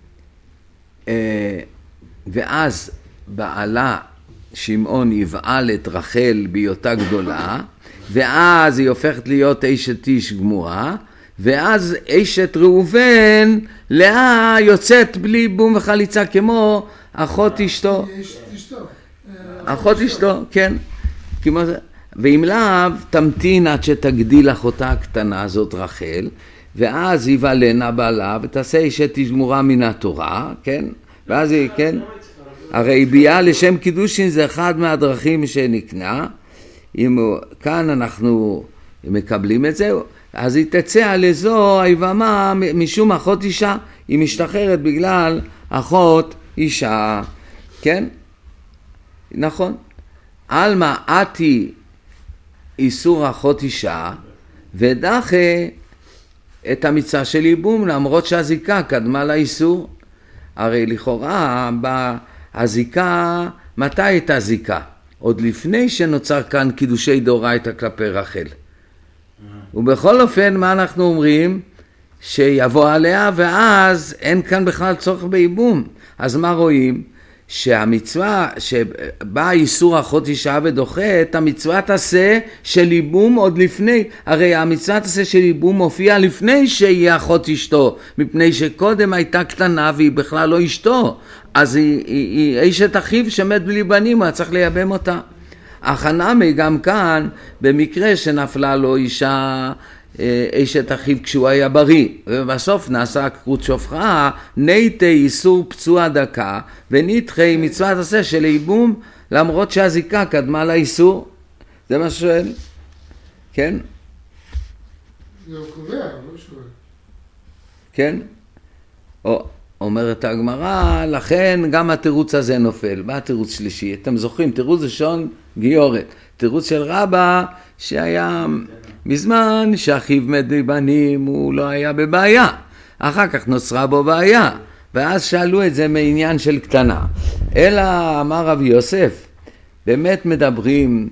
S1: ואז בעלה שמעון יבעל את רחל בהיותה גדולה, ואז היא הופכת להיות אשת איש גמורה, ואז אשת ראובן, לאה יוצאת בלי בום וחליצה כמו אחות אשתו. אחות אשתו, כן. כמו זה. ואם לאו, תמתין עד שתגדיל אחותה הקטנה הזאת רחל, ואז יבלנה בעלה ותעשה אשת איש גמורה מן התורה, כן? ואז היא, כן? הרי ביאה לשם קידושין זה אחד מהדרכים שנקנה. אם כאן אנחנו מקבלים את זה, אז היא תצא על איזו היבמה משום אחות אישה, היא משתחררת בגלל אחות אישה, כן? נכון. אלמה עתי איסור אחות אישה, ודחה את המצווה של ייבום, למרות שהזיקה קדמה לאיסור. הרי לכאורה הזיקה, מתי הייתה זיקה? עוד לפני שנוצר כאן קידושי דאורייתא כלפי רחל. ובכל אופן, מה אנחנו אומרים? שיבוא עליה, ואז אין כאן בכלל צורך בייבום. אז מה רואים? שהמצווה, שבא איסור אחות אישה ודוחה, את המצווה תעשה של ייבום עוד לפני. הרי המצווה תעשה של ייבום מופיע לפני שהיא אחות אשתו, מפני שקודם הייתה קטנה והיא בכלל לא אשתו. אז היא, היא, היא אשת אחיו שמת בלי בנים, הוא צריך לייבם אותה. החנמי גם כאן, במקרה שנפלה לו אישה, אשת אחיו כשהוא היה בריא, ובסוף נעשה קרות שופחה, ניתי איסור פצוע דקה, ונתחי מצוות עשה של ייבום, למרות שהזיקה קדמה לאיסור. זה מה שואל? כן?
S2: זה הוא קובע, לא שואל.
S1: כן? או, אומרת הגמרא, לכן גם התירוץ הזה נופל. מה התירוץ שלישי? אתם זוכרים, תירוץ ראשון גיורת. תירוץ של רבא שהיה מזמן שאחיו מת בבנים, הוא לא היה בבעיה. אחר כך נוצרה בו בעיה. ואז שאלו את זה מעניין של קטנה. אלא אמר רבי יוסף, באמת מדברים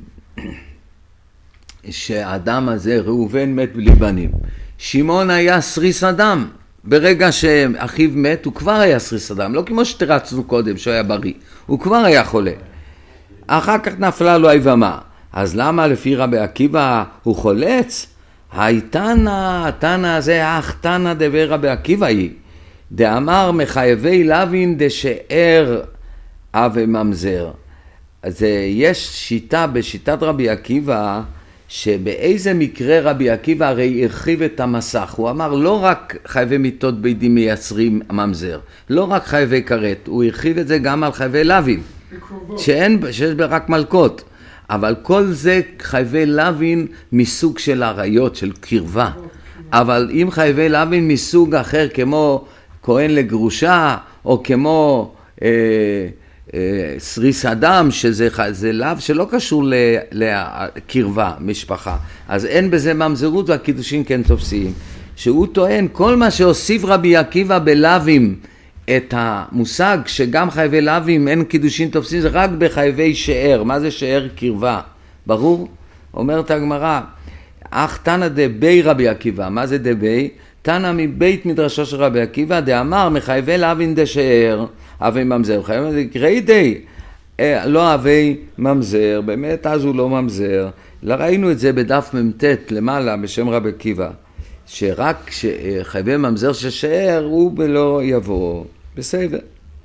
S1: שהאדם הזה, ראובן מת בלי בנים. שמעון היה סריס אדם. ברגע שאחיו מת, הוא כבר היה סריס אדם. לא כמו שתרצנו קודם, שהוא היה בריא. הוא כבר היה חולה. אחר כך נפלה לו היבמה. אז למה לפי רבי עקיבא הוא חולץ? הייתנה, התנה הזה, אך תנה דבר רבי עקיבא היא. דאמר מחייבי לוין דשאר אב ממזר. אז יש שיטה בשיטת רבי עקיבא, שבאיזה מקרה רבי עקיבא הרי הרחיב את המסך. הוא אמר לא רק חייבי מיתות בידים מייצרים ממזר, לא רק חייבי כרת, הוא הרחיב את זה גם על חייבי לוין.
S2: בקרובות.
S1: שאין, שיש בה רק מלכות. אבל כל זה חייבי לוין מסוג של עריות, של קרבה. אבל אם חייבי לוין מסוג אחר, כמו כהן לגרושה, או כמו אה, אה, סריס אדם, שזה זה לאו שלא קשור לקרבה, משפחה. אז אין בזה ממזרות והקידושים כן תופסיים. שהוא טוען, כל מה שהוסיף רבי עקיבא בלווים, את המושג שגם חייבי לווים אין קידושין תופסים, זה רק בחייבי שאר. מה זה שאר? קרבה. ברור? אומרת הגמרא, אך תנא דבי רבי עקיבא. מה זה דבי? תנא מבית מדרשו של רבי עקיבא, דאמר מחייבי לווין דשאר, אבי ממזר. חייבי קראי די, לא אבי ממזר, באמת אז הוא לא ממזר. ראינו את זה בדף ממתת למעלה בשם רבי עקיבא, שרק חייבי ממזר ששאר הוא בלא יבוא. בסדר.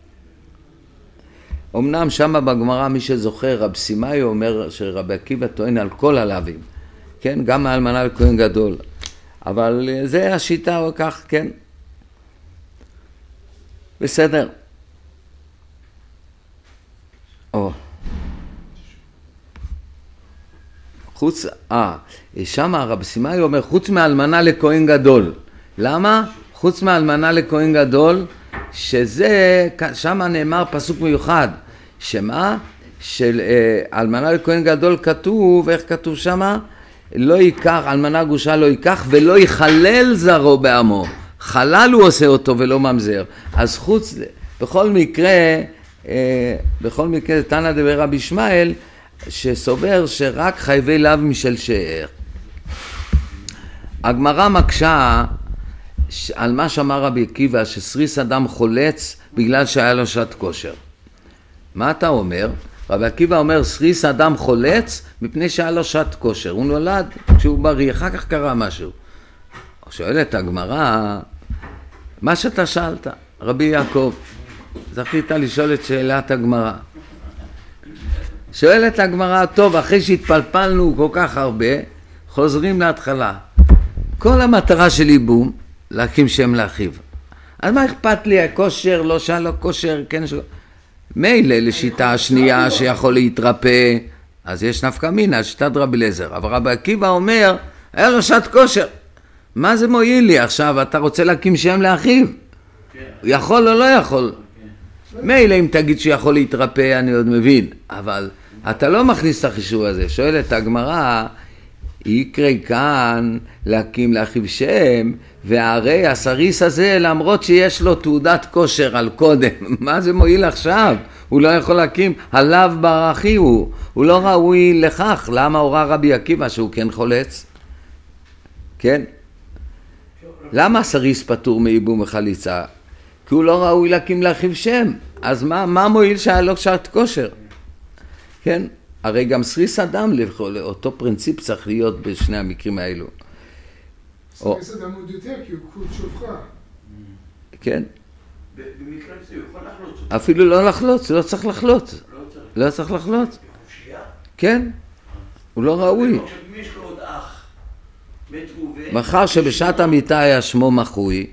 S1: אמנם שמה בגמרא מי שזוכר, רב סימאי אומר שרבי עקיבא טוען על כל הלווים, כן? גם האלמנה לכהן גדול. אבל זה השיטה או כך, כן? בסדר. או. חוץ, אה, שמה רב סימאי אומר חוץ מאלמנה לכהן גדול. למה? חוץ מאלמנה לכהן גדול, שזה, שמה נאמר פסוק מיוחד, שמה? של אה, אלמנה לכהן גדול כתוב, איך כתוב שמה? לא ייקח, אלמנה גרושה לא ייקח ולא יחלל זרו בעמו. חלל הוא עושה אותו ולא ממזר. אז חוץ, בכל מקרה, אה, בכל מקרה, תנא דבר רבי ישמעאל, שסובר שרק חייבי לאו משל שאר. הגמרא מקשה על מה שאמר רבי עקיבא, שסריס אדם חולץ בגלל שהיה לו שעת כושר. מה אתה אומר? רבי עקיבא אומר סריס אדם חולץ מפני שהיה לו שעת כושר. הוא נולד כשהוא בריא, אחר כך קרה משהו. שואלת הגמרא, מה שאתה שאלת, רבי יעקב, זכית לשאול את שאלת הגמרא. שואלת הגמרא, טוב, אחרי שהתפלפלנו כל כך הרבה, חוזרים להתחלה. כל המטרה של ייבום, להקים שם לאחיו. אז מה אכפת לי, הכושר, לא שהיה לו כושר, כן, שלא. מילא לשיטה השנייה שיכול להתרפא, אז יש נפקא מינה, שיטת רבי אליעזר. אבל רבי עקיבא אומר, היה לו שעת כושר. מה זה מועיל לי עכשיו? אתה רוצה להקים שם לאחיו? יכול או לא יכול? מילא אם תגיד שיכול להתרפא, אני עוד מבין. אבל אתה לא מכניס את החישוב הזה. שואלת הגמרא, יקרה כאן להקים לאחיו שם, והרי הסריס הזה, למרות שיש לו תעודת כושר על קודם, מה זה מועיל עכשיו? הוא לא יכול להקים, עליו ברכי הוא, הוא לא ראוי לכך. למה הורה רבי עקיבא שהוא כן חולץ? כן? למה הסריס פטור מייבום וחליצה? כי הוא לא ראוי להקים לאחיו שם. אז מה, מה מועיל שהיה לו שעת כושר? כן? הרי גם סריס אדם, לאותו פרינציפ צריך להיות בשני המקרים האלו.
S2: סריס אדם עוד יותר, כי הוא קוד שופחה.
S1: כן.
S3: במקרה זה הוא יכול לחלוץ.
S1: אפילו לא לחלוץ, לא צריך לחלוץ. לא צריך לחלוץ. כן. הוא לא ראוי.
S3: אם יש לו עוד אח, מת ראובן.
S1: מאחר שבשעת המיטה היה שמו מחוי,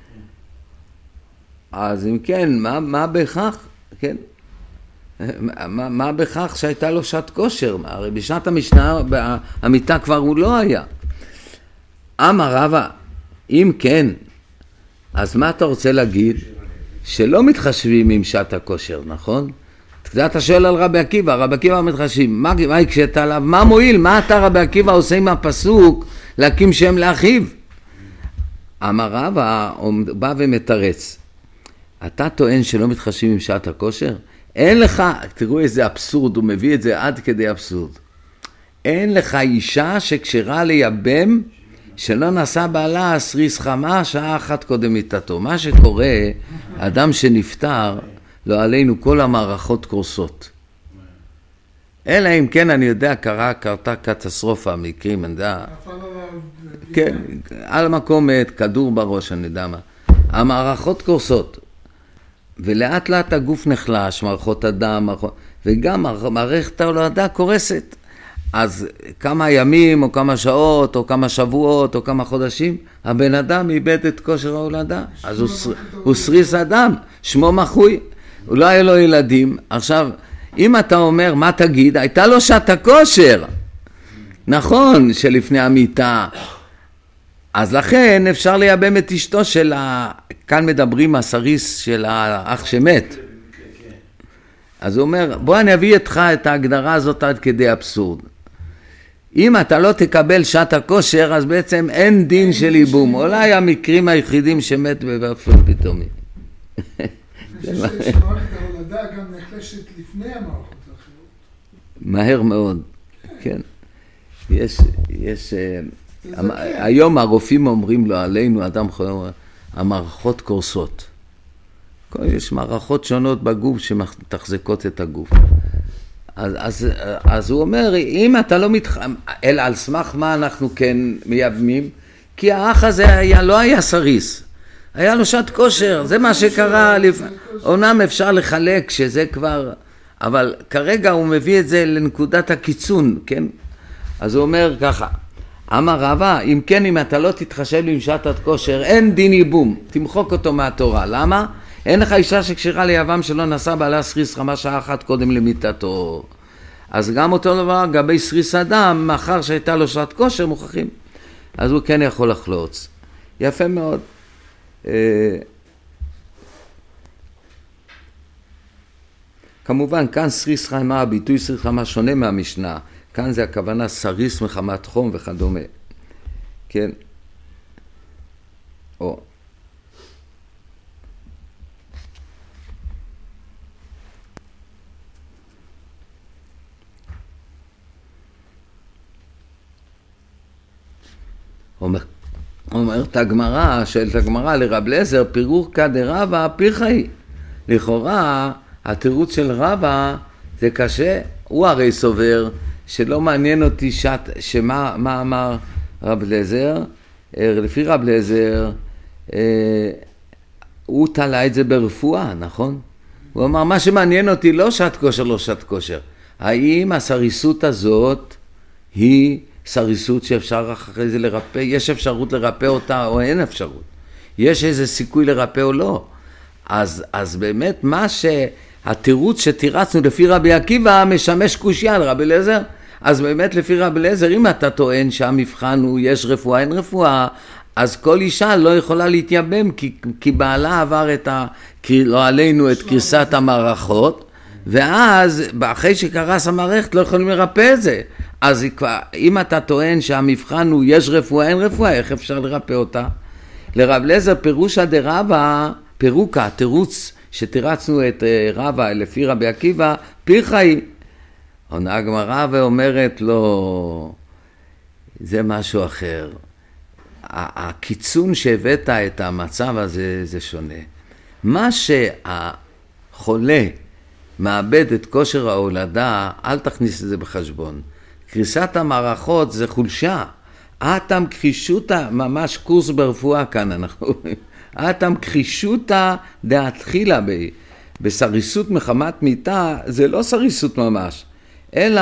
S1: אז אם כן, מה, מה בכך? כן. מה, מה בכך שהייתה לו שעת כושר? הרי בשעת המשנה, המיטה כבר הוא לא היה. אמר רבא, אם כן, אז מה אתה רוצה להגיד? שלא מתחשבים עם שעת הכושר, נכון? אתה שואל על רבי עקיבא, רבי עקיבא מתחשבים, מה, מה הקשת עליו? מה מועיל? מה אתה רבי עקיבא עושה עם הפסוק להקים שם לאחיו? אמר רבא, בא ומתרץ, אתה טוען שלא מתחשבים עם שעת הכושר? אין לך, תראו איזה אבסורד, הוא מביא את זה עד כדי אבסורד. אין לך אישה שקשרה לייבם שלא נשא בעלה סריס חמה שעה אחת קודם מיתתו. מה שקורה, אדם שנפטר, לא עלינו כל המערכות קורסות. אלא אם כן אני יודע, קרה, קרתה קטסטרופה, מקרים, אני יודע. כן, על המקום את כדור בראש, אני יודע מה. המערכות קורסות. ולאט לאט הגוף נחלש, מערכות הדם, מערכות, וגם מערכת ההולדה קורסת. אז כמה ימים או כמה שעות או כמה שבועות או כמה חודשים, הבן אדם איבד את כושר ההולדה. אז הוא, הוא סריס אדם, שמו מחוי. הוא לא היה לו ילדים. עכשיו, אם אתה אומר, מה תגיד? הייתה לו שעת הכושר. נכון, שלפני המיטה. אז לכן אפשר לייבם את אשתו של ה... כאן מדברים הסריס של האח שמת. אז הוא אומר, בוא אני אביא איתך את ההגדרה הזאת עד כדי אבסורד. אם אתה לא תקבל שעת הכושר, אז בעצם אין דין של ייבום. אולי המקרים היחידים שמת באופן פתאומי.
S2: אני חושב שמערכת ההולדה גם נחלשת לפני המערכות האחרות.
S1: מהר מאוד, כן. יש, יש, היום הרופאים אומרים לו, עלינו, אדם חולה, המערכות קורסות. יש מערכות שונות בגוף שמתחזקות את הגוף. אז, אז, אז הוא אומר, אם אתה לא מתח... אלא על סמך מה אנחנו כן מייבמים? כי האח הזה היה, לא היה סריס. היה לו שעת כושר, זה מה שקרה. לפ... אומנם אפשר לחלק שזה כבר... אבל כרגע הוא מביא את זה לנקודת הקיצון, כן? אז הוא אומר ככה, אמר רבא, אם כן, אם אתה לא תתחשב לי עם שעת כושר, אין דין ייבום, תמחוק אותו מהתורה. למה? אין לך אישה שקשירה ליבם שלא נשא בעלה סריס חמה שעה אחת קודם למיטתו. אז גם אותו דבר, גבי סריס אדם, מאחר שהייתה לו שעת כושר, מוכרחים. אז הוא כן יכול לחלוץ. יפה מאוד. כמובן, כאן סריס חמה, הביטוי סריס חמה שונה מהמשנה. כאן זה הכוונה סריס מחמת חום וכדומה. כן? או... אומר, אומרת הגמרא, שואלת הגמרא לרב אליעזר, פירוקא דרבא פירחי. לכאורה, התירוץ של רבא זה קשה, הוא הרי סובר שלא מעניין אותי שת, שמה מה אמר רב אליעזר, לפי רב אליעזר, אה, הוא תלה את זה ברפואה, נכון? הוא אמר, מה שמעניין אותי לא שעת כושר, לא שעת כושר. האם הסריסות הזאת היא סריסות שאפשר אחרי זה לרפא, יש אפשרות לרפא אותה או אין אפשרות, יש איזה סיכוי לרפא או לא. אז, אז באמת מה שהתירוץ שתירצנו לפי רבי עקיבא משמש קושיה על רבי אליעזר. אז באמת לפי רבי אליעזר, אם אתה טוען שהמבחן הוא יש רפואה אין רפואה, אז כל אישה לא יכולה להתייבם כי, כי בעלה עבר את ה... כי לא עלינו את קריסת המערכות, ואז אחרי שקרס המערכת לא יכולים לרפא את זה. אז אם אתה טוען שהמבחן הוא יש רפואה אין רפואה, איך אפשר לרפא אותה? לרב אליעזר פירושא דרבא, פירוקא, תירוץ שתירצנו את רבא לפי רבי עקיבא, פירחי. עונה הגמרא ואומרת לו, זה משהו אחר. הקיצון שהבאת את המצב הזה זה שונה. מה שהחולה מאבד את כושר ההולדה, אל תכניס את זה בחשבון. קריסת המערכות זה חולשה. אתם קחישותה, ממש קורס ברפואה כאן אנחנו אומרים. אתם קחישותה דהתחילה ב, בסריסות מחמת מיטה, זה לא סריסות ממש, אלא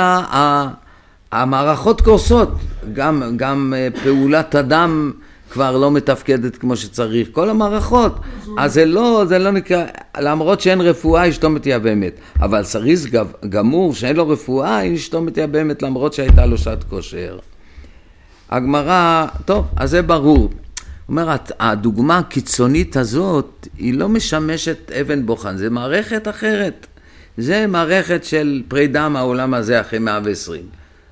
S1: המערכות קורסות, גם, גם פעולת אדם כבר לא מתפקדת כמו שצריך, כל המערכות, אז זה לא, זה לא נקרא, למרות שאין רפואה, אשתו מתייבמת, אבל סריס גמור שאין לו רפואה, אשתו מתייבמת למרות שהייתה לו שעת כושר. הגמרא, טוב, אז זה ברור. אומרת, הדוגמה הקיצונית הזאת, היא לא משמשת אבן בוחן, זה מערכת אחרת. זה מערכת של פרידה מהעולם הזה אחרי מאה ועשרים.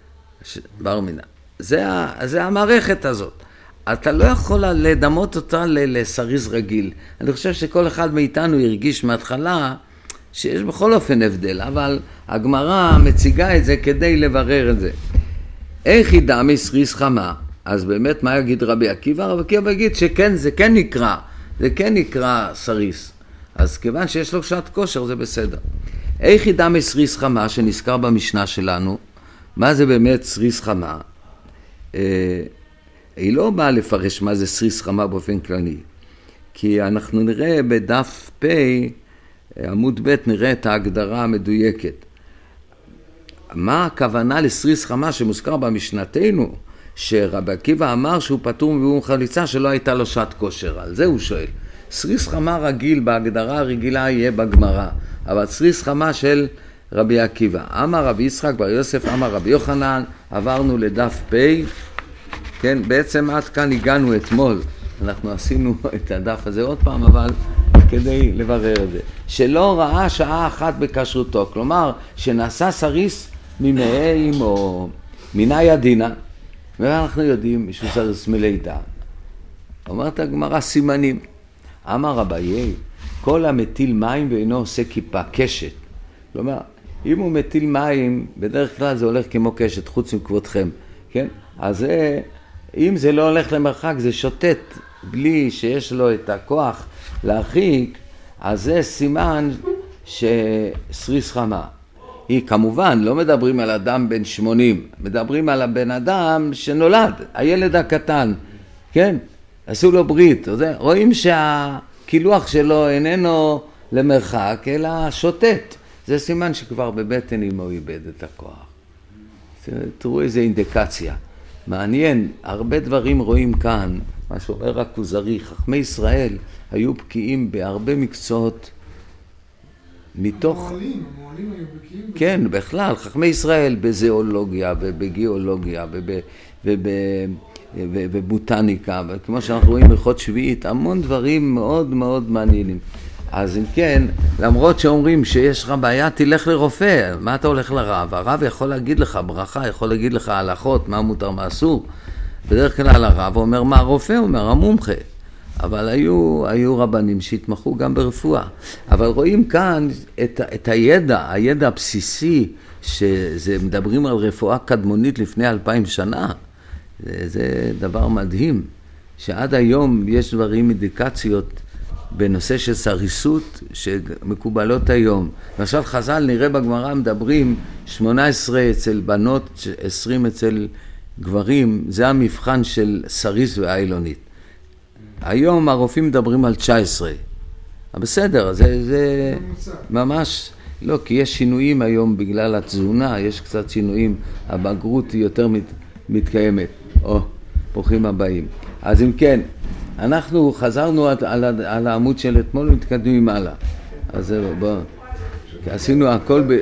S1: בר מינה. זה, זה המערכת הזאת. אתה לא יכול לדמות אותה לסריס רגיל. אני חושב שכל אחד מאיתנו הרגיש מההתחלה שיש בכל אופן הבדל, אבל הגמרא מציגה את זה כדי לברר את זה. איך ידע מסריס חמה? אז באמת מה יגיד רבי עקיבא? רבי עקיבא יגיד שכן, זה כן נקרא, זה כן נקרא סריס. אז כיוון שיש לו שעת כושר זה בסדר. איך ידע מסריס חמה שנזכר במשנה שלנו? מה זה באמת סריס חמה? אה, היא לא באה לפרש מה זה סריס חמה באופן כללי. כי אנחנו נראה בדף פ' עמוד ב' נראה את ההגדרה המדויקת. מה הכוונה לסריס חמה שמוזכר במשנתנו? שרבי עקיבא אמר שהוא פטור מביאום חליצה שלא הייתה לו שעת כושר. על זה הוא שואל. סריס חמה רגיל בהגדרה הרגילה יהיה בגמרא, אבל סריס חמה של רבי עקיבא. אמר רבי יצחק בר יוסף, אמר רבי יוחנן, עברנו לדף פ', כן, בעצם עד כאן הגענו אתמול, אנחנו עשינו את הדף הזה עוד פעם, אבל כדי לברר את זה. שלא ראה שעה אחת בכשרותו, כלומר, שנעשה סריס ממאיים או מיני עדינה, ואנחנו יודעים שהוא סריס מלידה. אומרת הגמרא סימנים. אמר רביי, כל המטיל מים ואינו עושה כיפה, קשת. כלומר, אם הוא מטיל מים, בדרך כלל זה הולך כמו קשת, חוץ מכבודכם, כן? אז זה, אם זה לא הולך למרחק, זה שוטט, בלי שיש לו את הכוח להרחיק, אז זה סימן שסריס חמה. היא כמובן, לא מדברים על אדם בן שמונים, מדברים על הבן אדם שנולד, הילד הקטן, כן? עשו לו ברית, רואים שהקילוח שלו איננו למרחק, אלא שוטט. זה סימן שכבר בבטן אמו איבד את הכוח. תראו איזה אינדיקציה. מעניין, הרבה דברים רואים כאן, מה שאומר הכוזרי, חכמי ישראל היו בקיאים בהרבה מקצועות מתוך...
S2: המועלים, המועלים היו בקיאים...
S1: כן, בכלל, חכמי ישראל בזיאולוגיה ובגיאולוגיה וב... ובוטניקה, כמו שאנחנו רואים הלכות שביעית, המון דברים מאוד מאוד מעניינים. אז אם כן, למרות שאומרים שיש לך בעיה, תלך לרופא. מה אתה הולך לרב? הרב יכול להגיד לך ברכה, יכול להגיד לך הלכות, מה מותר, מה אסור. בדרך כלל הרב אומר מה הרופא, אומר המומחה. אבל היו, היו רבנים שהתמחו גם ברפואה. אבל רואים כאן את, את הידע, הידע הבסיסי, שזה מדברים על רפואה קדמונית לפני אלפיים שנה. זה, זה דבר מדהים, שעד היום יש דברים, אינדיקציות בנושא של סריסות שמקובלות היום. למשל חז"ל, נראה בגמרא, מדברים שמונה עשרה אצל בנות, עשרים אצל גברים, זה המבחן של סריס ואיילונית. היום הרופאים מדברים על תשע עשרה. בסדר, זה, זה ממש, לא, כי יש שינויים היום בגלל התזונה, יש קצת שינויים, הבגרות היא יותר מת, מתקיימת. או, ברוכים הבאים. אז אם כן, אנחנו חזרנו על, על, על העמוד של אתמול ומתקדמים הלאה. אז בואו, עשינו הכל ב...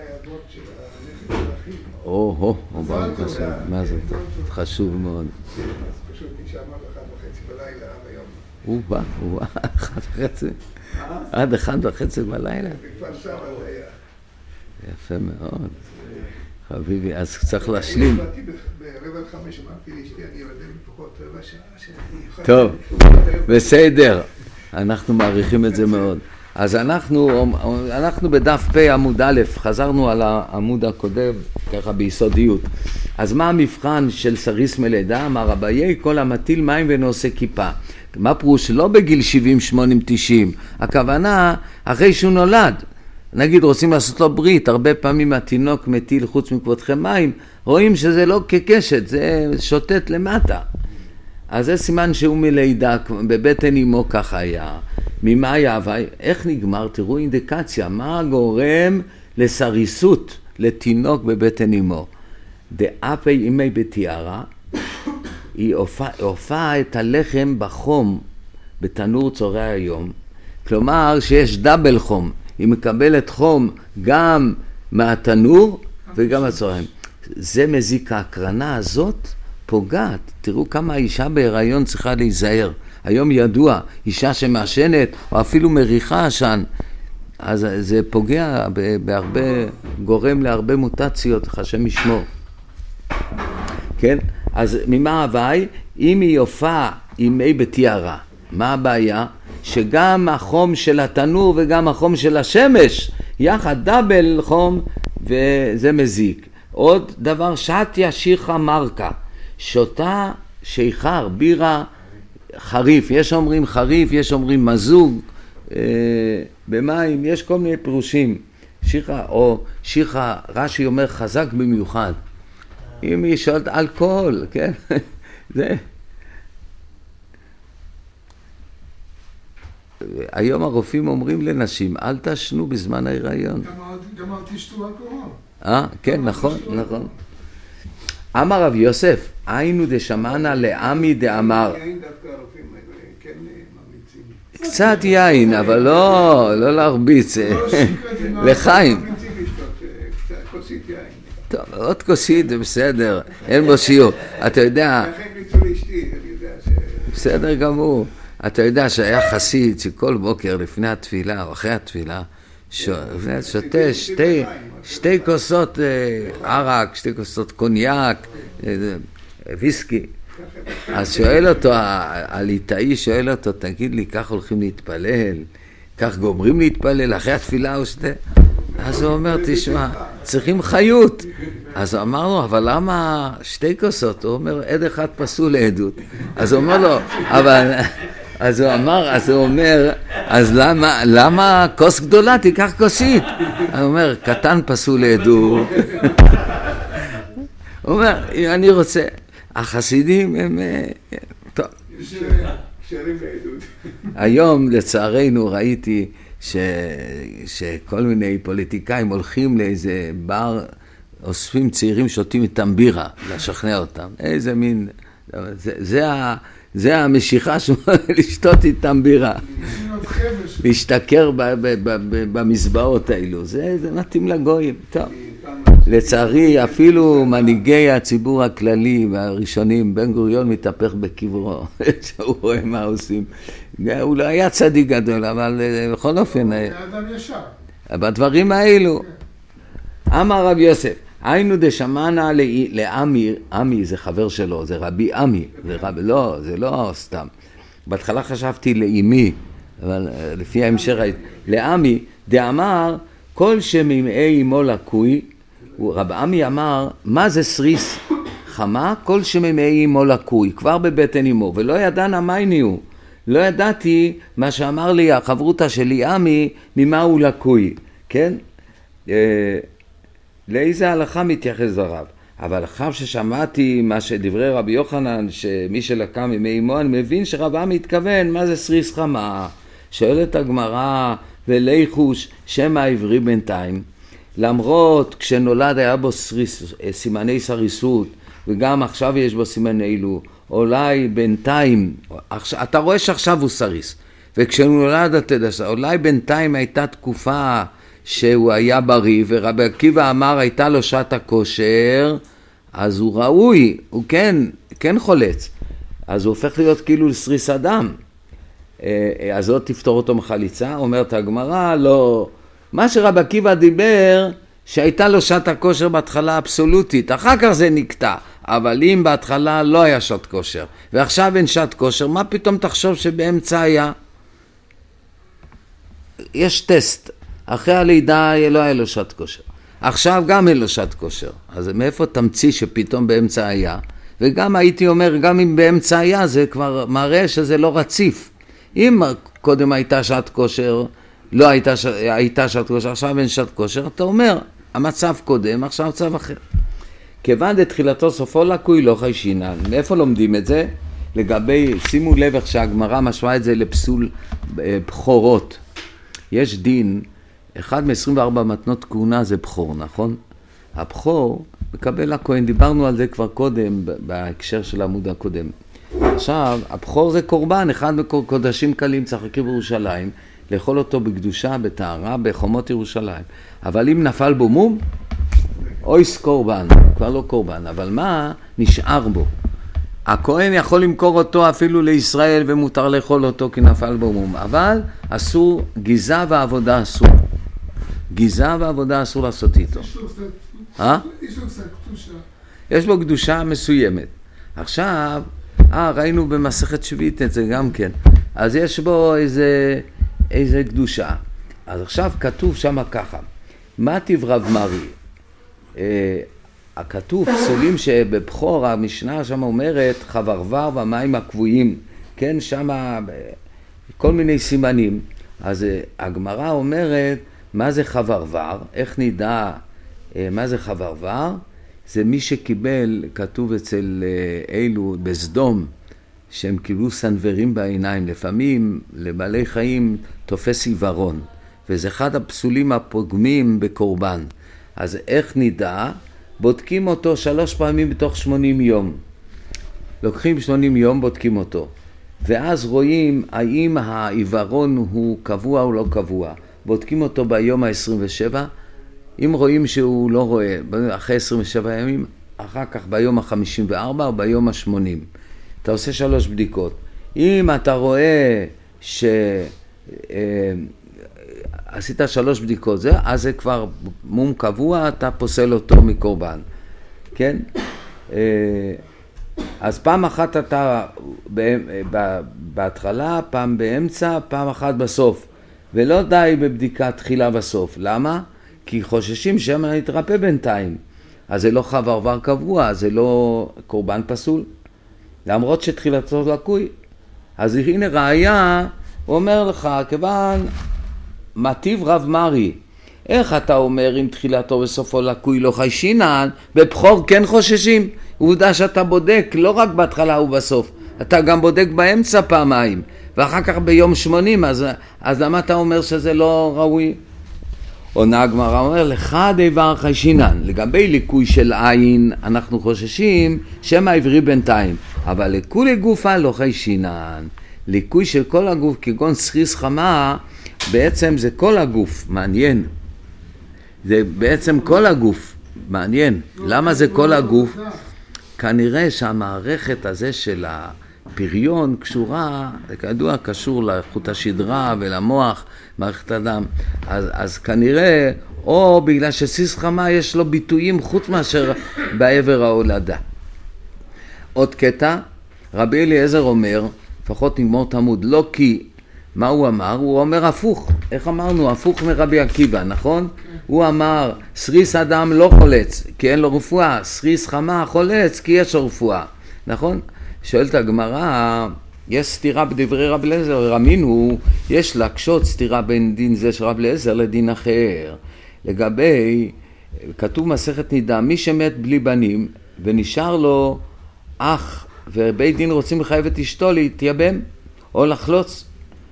S1: או, או, או, ברוך השם, מה זה חשוב מאוד.
S4: פשוט נשאר עד אחת וחצי בלילה עד היום.
S1: הוא בא, הוא בא, עד אחת וחצי, עד אחת וחצי בלילה.
S4: בכפר סבא זה היה.
S1: יפה מאוד. חביבי, אז צריך להשלים.
S4: באתי ברבע על חמש, אמרתי לאשתי, אני ירדם לפחות רבע שעה.
S1: טוב, בסדר. אנחנו מעריכים את זה מאוד. אז אנחנו, אנחנו בדף פ' עמוד א', חזרנו על העמוד הקודם, ככה ביסודיות. אז מה המבחן של סריס מלידה? אמר רביי, כל המטיל מים ונושא כיפה. מה פירוש? לא בגיל שבעים, שמונים, תשעים. הכוונה, אחרי שהוא נולד. נגיד רוצים לעשות לו ברית, הרבה פעמים התינוק מטיל חוץ מכבודכם מים, רואים שזה לא כקשת, זה שוטט למטה. אז זה סימן שהוא מלידה, בבטן אמו ככה היה. ממה היה? איך נגמר? תראו אינדיקציה, מה גורם לסריסות, לתינוק בבטן אמו? דאפי אימי בתיארה, היא הופעה את הלחם בחום, בתנור צהרי היום. כלומר שיש דאבל חום, היא מקבלת חום גם מהתנור וגם מהצהריים. זה מזיק, ההקרנה הזאת פוגעת. תראו כמה האישה בהיריון צריכה להיזהר. היום ידוע, אישה שמעשנת או אפילו מריחה עשן, אז זה פוגע בהרבה, גורם להרבה מוטציות, השם ישמור. כן? אז ממה הוואי? אם היא הופעה עם מי בתיארה, מה הבעיה? שגם החום של התנור וגם החום של השמש, יחד דאבל חום, וזה מזיק. עוד דבר, שתיה שיחה מרקה, שותה שיכר, בירה חריף, יש אומרים חריף, יש אומרים מזוג, אה, במים, יש כל מיני פירושים. שיחה, או שיחה, רש"י אומר חזק במיוחד. אם היא שולט אלכוהול, כן? זה... היום הרופאים אומרים לנשים, אל תשנו בזמן ההיריון.
S2: גם אל תשתו אלכוהול.
S1: אה, כן, נכון, נכון. אמר רב יוסף, היינו דשמענה לעמי דאמר.
S4: יין דווקא הרופאים כן ממליצים.
S1: קצת יין, אבל לא, לא להרביץ. לחיים. טוב, עוד כוסית זה בסדר, אין בו שיעור. אתה יודע...
S4: לכן ניצו לאשתי, אני יודע ש...
S1: בסדר גמור. אתה יודע שהיה חסיד שכל בוקר לפני התפילה או אחרי התפילה, שותה שתי, שתי כוסות ערק, שתי כוסות קוניאק, ויסקי. אז שואל אותו, הליטאי שואל אותו, תגיד לי, כך הולכים להתפלל? כך גומרים להתפלל אחרי התפילה או שתי? אז הוא אומר, תשמע, צריכים חיות. אז הוא אמר לו, אבל למה שתי כוסות? הוא אומר, עד אחד פסול לעדות. אז הוא אומר לו, אבל... אז הוא אמר, אז הוא אומר, אז למה, למה כוס גדולה? תיקח כוסית. הוא אומר, קטן פסול לעדות. הוא אומר, אני רוצה, החסידים הם... טוב.
S4: שרים לעדות.
S1: היום לצערנו ראיתי ש... שכל מיני פוליטיקאים הולכים לאיזה בר, אוספים צעירים שותים איתם בירה, לשכנע אותם. איזה מין... זה, זה, ה... זה המשיכה שלו, לשתות איתם בירה. להשתכר ב... ב... ב... ב... במזבעות האלו. זה, זה מתאים לגויים. טוב. לצערי, אפילו מנהיגי הציבור הכללי והראשונים, בן גוריון מתהפך בקברו, שהוא רואה מה עושים. הוא לא היה צדיק גדול, אבל בכל אופן...
S2: היה אדם ישר.
S1: בדברים האלו. אמר רב יוסף, היינו דשמענה לעמי, עמי זה חבר שלו, זה רבי עמי, זה רב, לא, זה לא סתם. בהתחלה חשבתי לאמי, אבל לפי ההמשך, לעמי, דאמר, כל שממאי אמו לקוי, רב עמי אמר, מה זה סריס חמה? כל שממאי אמו לקוי, כבר בבטן אמו, ולא ידענה מייני הוא. לא ידעתי מה שאמר לי החברותא שלי עמי, ממה הוא לקוי, כן? לאיזה הלכה מתייחס הרב? אבל אחר ששמעתי מה שדברי רבי יוחנן, שמי שלקה ממאי אמו, אני מבין שרב עמי התכוון, מה זה סריס חמה? שואלת הגמרא, וליחוש שם העברי בינתיים, למרות כשנולד היה בו סריס, סימני סריסות, וגם עכשיו יש בו סימני אילו, אולי בינתיים, אתה רואה שעכשיו הוא סריס, וכשנולד אתה יודע, אולי בינתיים הייתה תקופה שהוא היה בריא, ורבי עקיבא אמר הייתה לו שעת הכושר, אז הוא ראוי, הוא כן, כן חולץ, אז הוא הופך להיות כאילו לסריס אדם, אז זאת תפתור אותו מחליצה, אומרת הגמרא, לא, מה שרבי עקיבא דיבר, שהייתה לו שעת הכושר בהתחלה אבסולוטית, אחר כך זה נקטע, אבל אם בהתחלה לא היה שעת כושר, ועכשיו אין שעת כושר, מה פתאום תחשוב שבאמצע היה? יש טסט, אחרי הלידה לא היה לו שעת כושר, עכשיו גם אין לו שעת כושר, אז מאיפה תמציא שפתאום באמצע היה? וגם הייתי אומר, גם אם באמצע היה, זה כבר מראה שזה לא רציף. אם קודם הייתה שעת כושר, לא הייתה, הייתה שעת כושר, עכשיו אין שעת כושר, אתה אומר, המצב קודם, עכשיו מצב אחר. כיוון דתחילתו סופו לקוי לא חיישינן. מאיפה לומדים את זה? לגבי, שימו לב איך שהגמרא משווה את זה לפסול בחורות. יש דין, אחד מ-עשרים וארבע מתנות כהונה זה בחור, נכון? הבחור מקבל הכהן, דיברנו על זה כבר קודם, בהקשר של העמוד הקודם. עכשיו, הבחור זה קורבן, אחד מקודשים קלים צריך להקריב בירושלים, לאכול אותו בקדושה, בטהרה, בחומות ירושלים. אבל אם נפל בו מום, אויס קורבן, כבר לא קורבן, אבל מה נשאר בו? הכהן יכול למכור אותו אפילו לישראל ומותר לאכול אותו כי נפל בו מום, אבל אסור, גיזה ועבודה אסור. גיזה ועבודה אסור לעשות איתו. אה? יש בו קדושה מסוימת. עכשיו, אה, ראינו במסכת שביעית את זה גם כן. אז יש בו איזה, איזה קדושה. אז עכשיו כתוב שם ככה. מה תברב מרי? אה, הכתוב, פסולים שבבחור, המשנה שם אומרת, חברבר והמים הקבועים. כן, שם כל מיני סימנים. אז הגמרא אומרת, מה זה חברבר? איך נדע אה, מה זה חברבר? זה מי שקיבל, כתוב אצל אילו בסדום, שהם קיבלו סנוורים בעיניים, לפעמים לבעלי חיים תופס עיוורון, וזה אחד הפסולים הפוגמים בקורבן. אז איך נדע? בודקים אותו שלוש פעמים בתוך שמונים יום. לוקחים שמונים יום, בודקים אותו. ואז רואים האם העיוורון הוא קבוע או לא קבוע. בודקים אותו ביום ה-עשרים ושבע, אם רואים שהוא לא רואה, אחרי עשרים ושבע ימים, אחר כך ביום ה-חמישים וארבע או ביום ה-שמונים. אתה עושה שלוש בדיקות. אם אתה רואה ש... עשית שלוש בדיקות, זה, אז זה כבר מום קבוע, אתה פוסל אותו מקורבן. כן? אז פעם אחת אתה בהתחלה, פעם באמצע, פעם אחת בסוף. ולא די בבדיקה תחילה בסוף. למה? כי חוששים שמה נתרפא בינתיים. אז זה לא חב ערבר קבוע, זה לא קורבן פסול. למרות שתחילתו לקוי. אז הנה ראיה, הוא אומר לך, כיוון מטיב רב מרי, איך אתה אומר אם תחילתו בסופו לקוי לא חיישינן, בבחור כן חוששים. עובדה שאתה בודק לא רק בהתחלה ובסוף, אתה גם בודק באמצע פעמיים, ואחר כך ביום שמונים, אז, אז למה אתה אומר שזה לא ראוי? עונה הגמרא, אומר לך דבר חיישינן, לגבי ליקוי של עין אנחנו חוששים שמה עברי בינתיים, אבל ליקוי לגופה לא חיישינן. ליקוי של כל הגוף כגון סריס חמה, בעצם זה כל הגוף, מעניין. זה בעצם כל הגוף, מעניין. למה זה כל הגוף? כנראה שהמערכת הזה של הפריון קשורה, זה כידוע קשור לחוט השדרה ולמוח, מערכת הדם. אז, אז כנראה, או בגלל שסיס חמה יש לו ביטויים חוץ מאשר בעבר ההולדה. עוד קטע, רבי אליעזר אומר, לפחות נגמור תמוד, לא כי, מה הוא אמר? הוא אומר הפוך. איך אמרנו? הפוך מרבי עקיבא, נכון? הוא אמר, סריס אדם לא חולץ, כי אין לו רפואה. סריס חמה חולץ, כי יש לו רפואה. נכון? שואלת הגמרא, יש סתירה בדברי רב אליעזר, רמינו, יש להקשות סתירה בין דין זה של רב אליעזר לדין אחר. לגבי, כתוב מסכת נידה, מי שמת בלי בנים, ונשאר לו אח, ובית דין רוצים לחייב את אשתו להתייבם, או לחלוץ.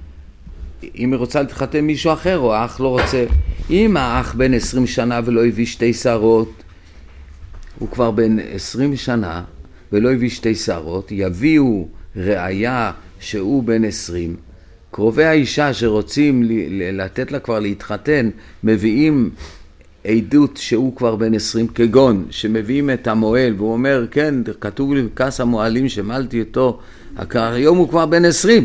S1: אם היא רוצה להתחתן מישהו אחר, או האח לא רוצה. אם האח בן עשרים שנה ולא הביא שתי שערות, הוא כבר בן עשרים שנה ולא הביא שתי שערות, יביאו ראיה שהוא בן עשרים. קרובי האישה שרוצים לתת לה כבר להתחתן, מביאים עדות שהוא כבר בן עשרים, כגון שמביאים את המועל, והוא אומר, כן, כתוב לי בכס המועלים שמלתי אותו, היום הוא כבר בן עשרים.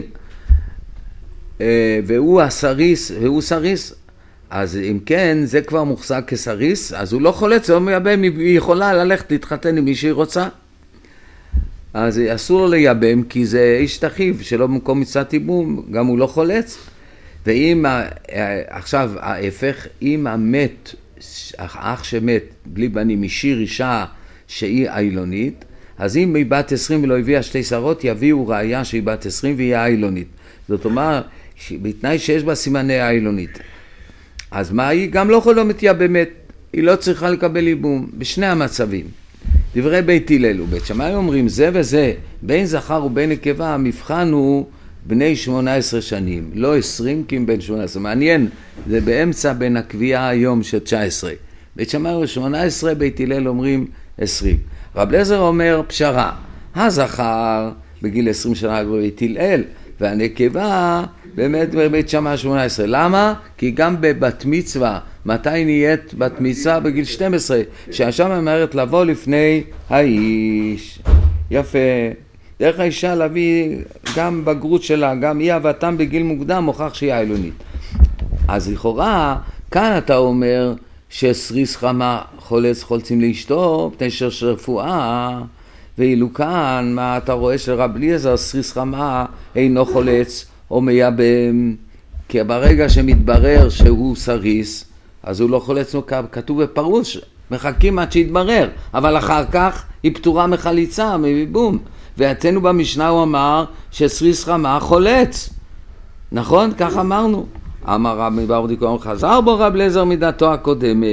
S1: והוא הסריס, והוא סריס, אז אם כן זה כבר מוחזק כסריס, אז הוא לא חולץ, הוא מייבם, היא יכולה ללכת להתחתן עם מי שהיא רוצה, אז אסור לו לייבם, כי זה איש תחיב שלא במקום מצוות ייבום, גם הוא לא חולץ. ואם עכשיו ההפך, אם המת, האח שמת בלי בנים, השאיר אישה שהיא אילונית, אז אם היא בת עשרים ולא הביאה שתי שערות, יביאו ראיה שהיא בת עשרים והיא אילונית. זאת אומרת, בתנאי שיש בה סימני האילונית. אז מה היא? גם לא יכולה מתיה באמת, היא לא צריכה לקבל ייבום, בשני המצבים. דברי בית הלל ובית שמאי אומרים, זה וזה, בין זכר ובין נקבה, המבחן הוא בני שמונה עשרה שנים, לא עשרים, כי הם בין שמונה עשרה. מעניין, זה באמצע בין הקביעה היום של תשע עשרה. בית שמאי אומרים שמונה עשרה, בית הלל אומרים עשרים. רב אליעזר אומר פשרה, הזכר בגיל עשרים שנה בבית הלל, והנקבה באמת בבית שמאי שמונה עשרה. למה? כי גם בבת מצווה, מתי נהיית בת מצווה? בגיל שתים עשרה, שהשם אומרת לבוא לפני האיש. יפה. דרך האישה להביא גם בגרות שלה, גם אי אהבתם בגיל מוקדם, מוכח שהיא אילונית. אז לכאורה, כאן אתה אומר שסריס חמה חולץ חולצים לאשתו, פני שרש רפואה, ואילו כאן, מה אתה רואה של רב אליעזר, סריס חמה אינו חולץ או מייבם, כי ברגע שמתברר שהוא סריס, אז הוא לא חולץ נוקב, כתוב בפרוש, מחכים עד שיתברר, אבל אחר כך היא פטורה מחליצה, מביבום. ואצלנו במשנה הוא אמר שסריס חמה חולץ, נכון? כך אמרנו. אמר רב מברדיקו, חזר בו רב אליעזר מדעתו הקודמת.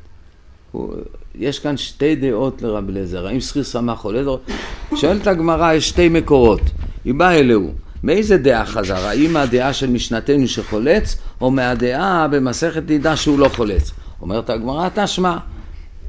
S1: יש כאן שתי דעות לרב אליעזר, האם סריס חמה חולץ? שואלת הגמרא, יש שתי מקורות, היא באה אלוהו. מאיזה דעה חזר? האם הדעה של משנתנו שחולץ, או מהדעה במסכת נידה שהוא לא חולץ? אומרת הגמרא, תשמע.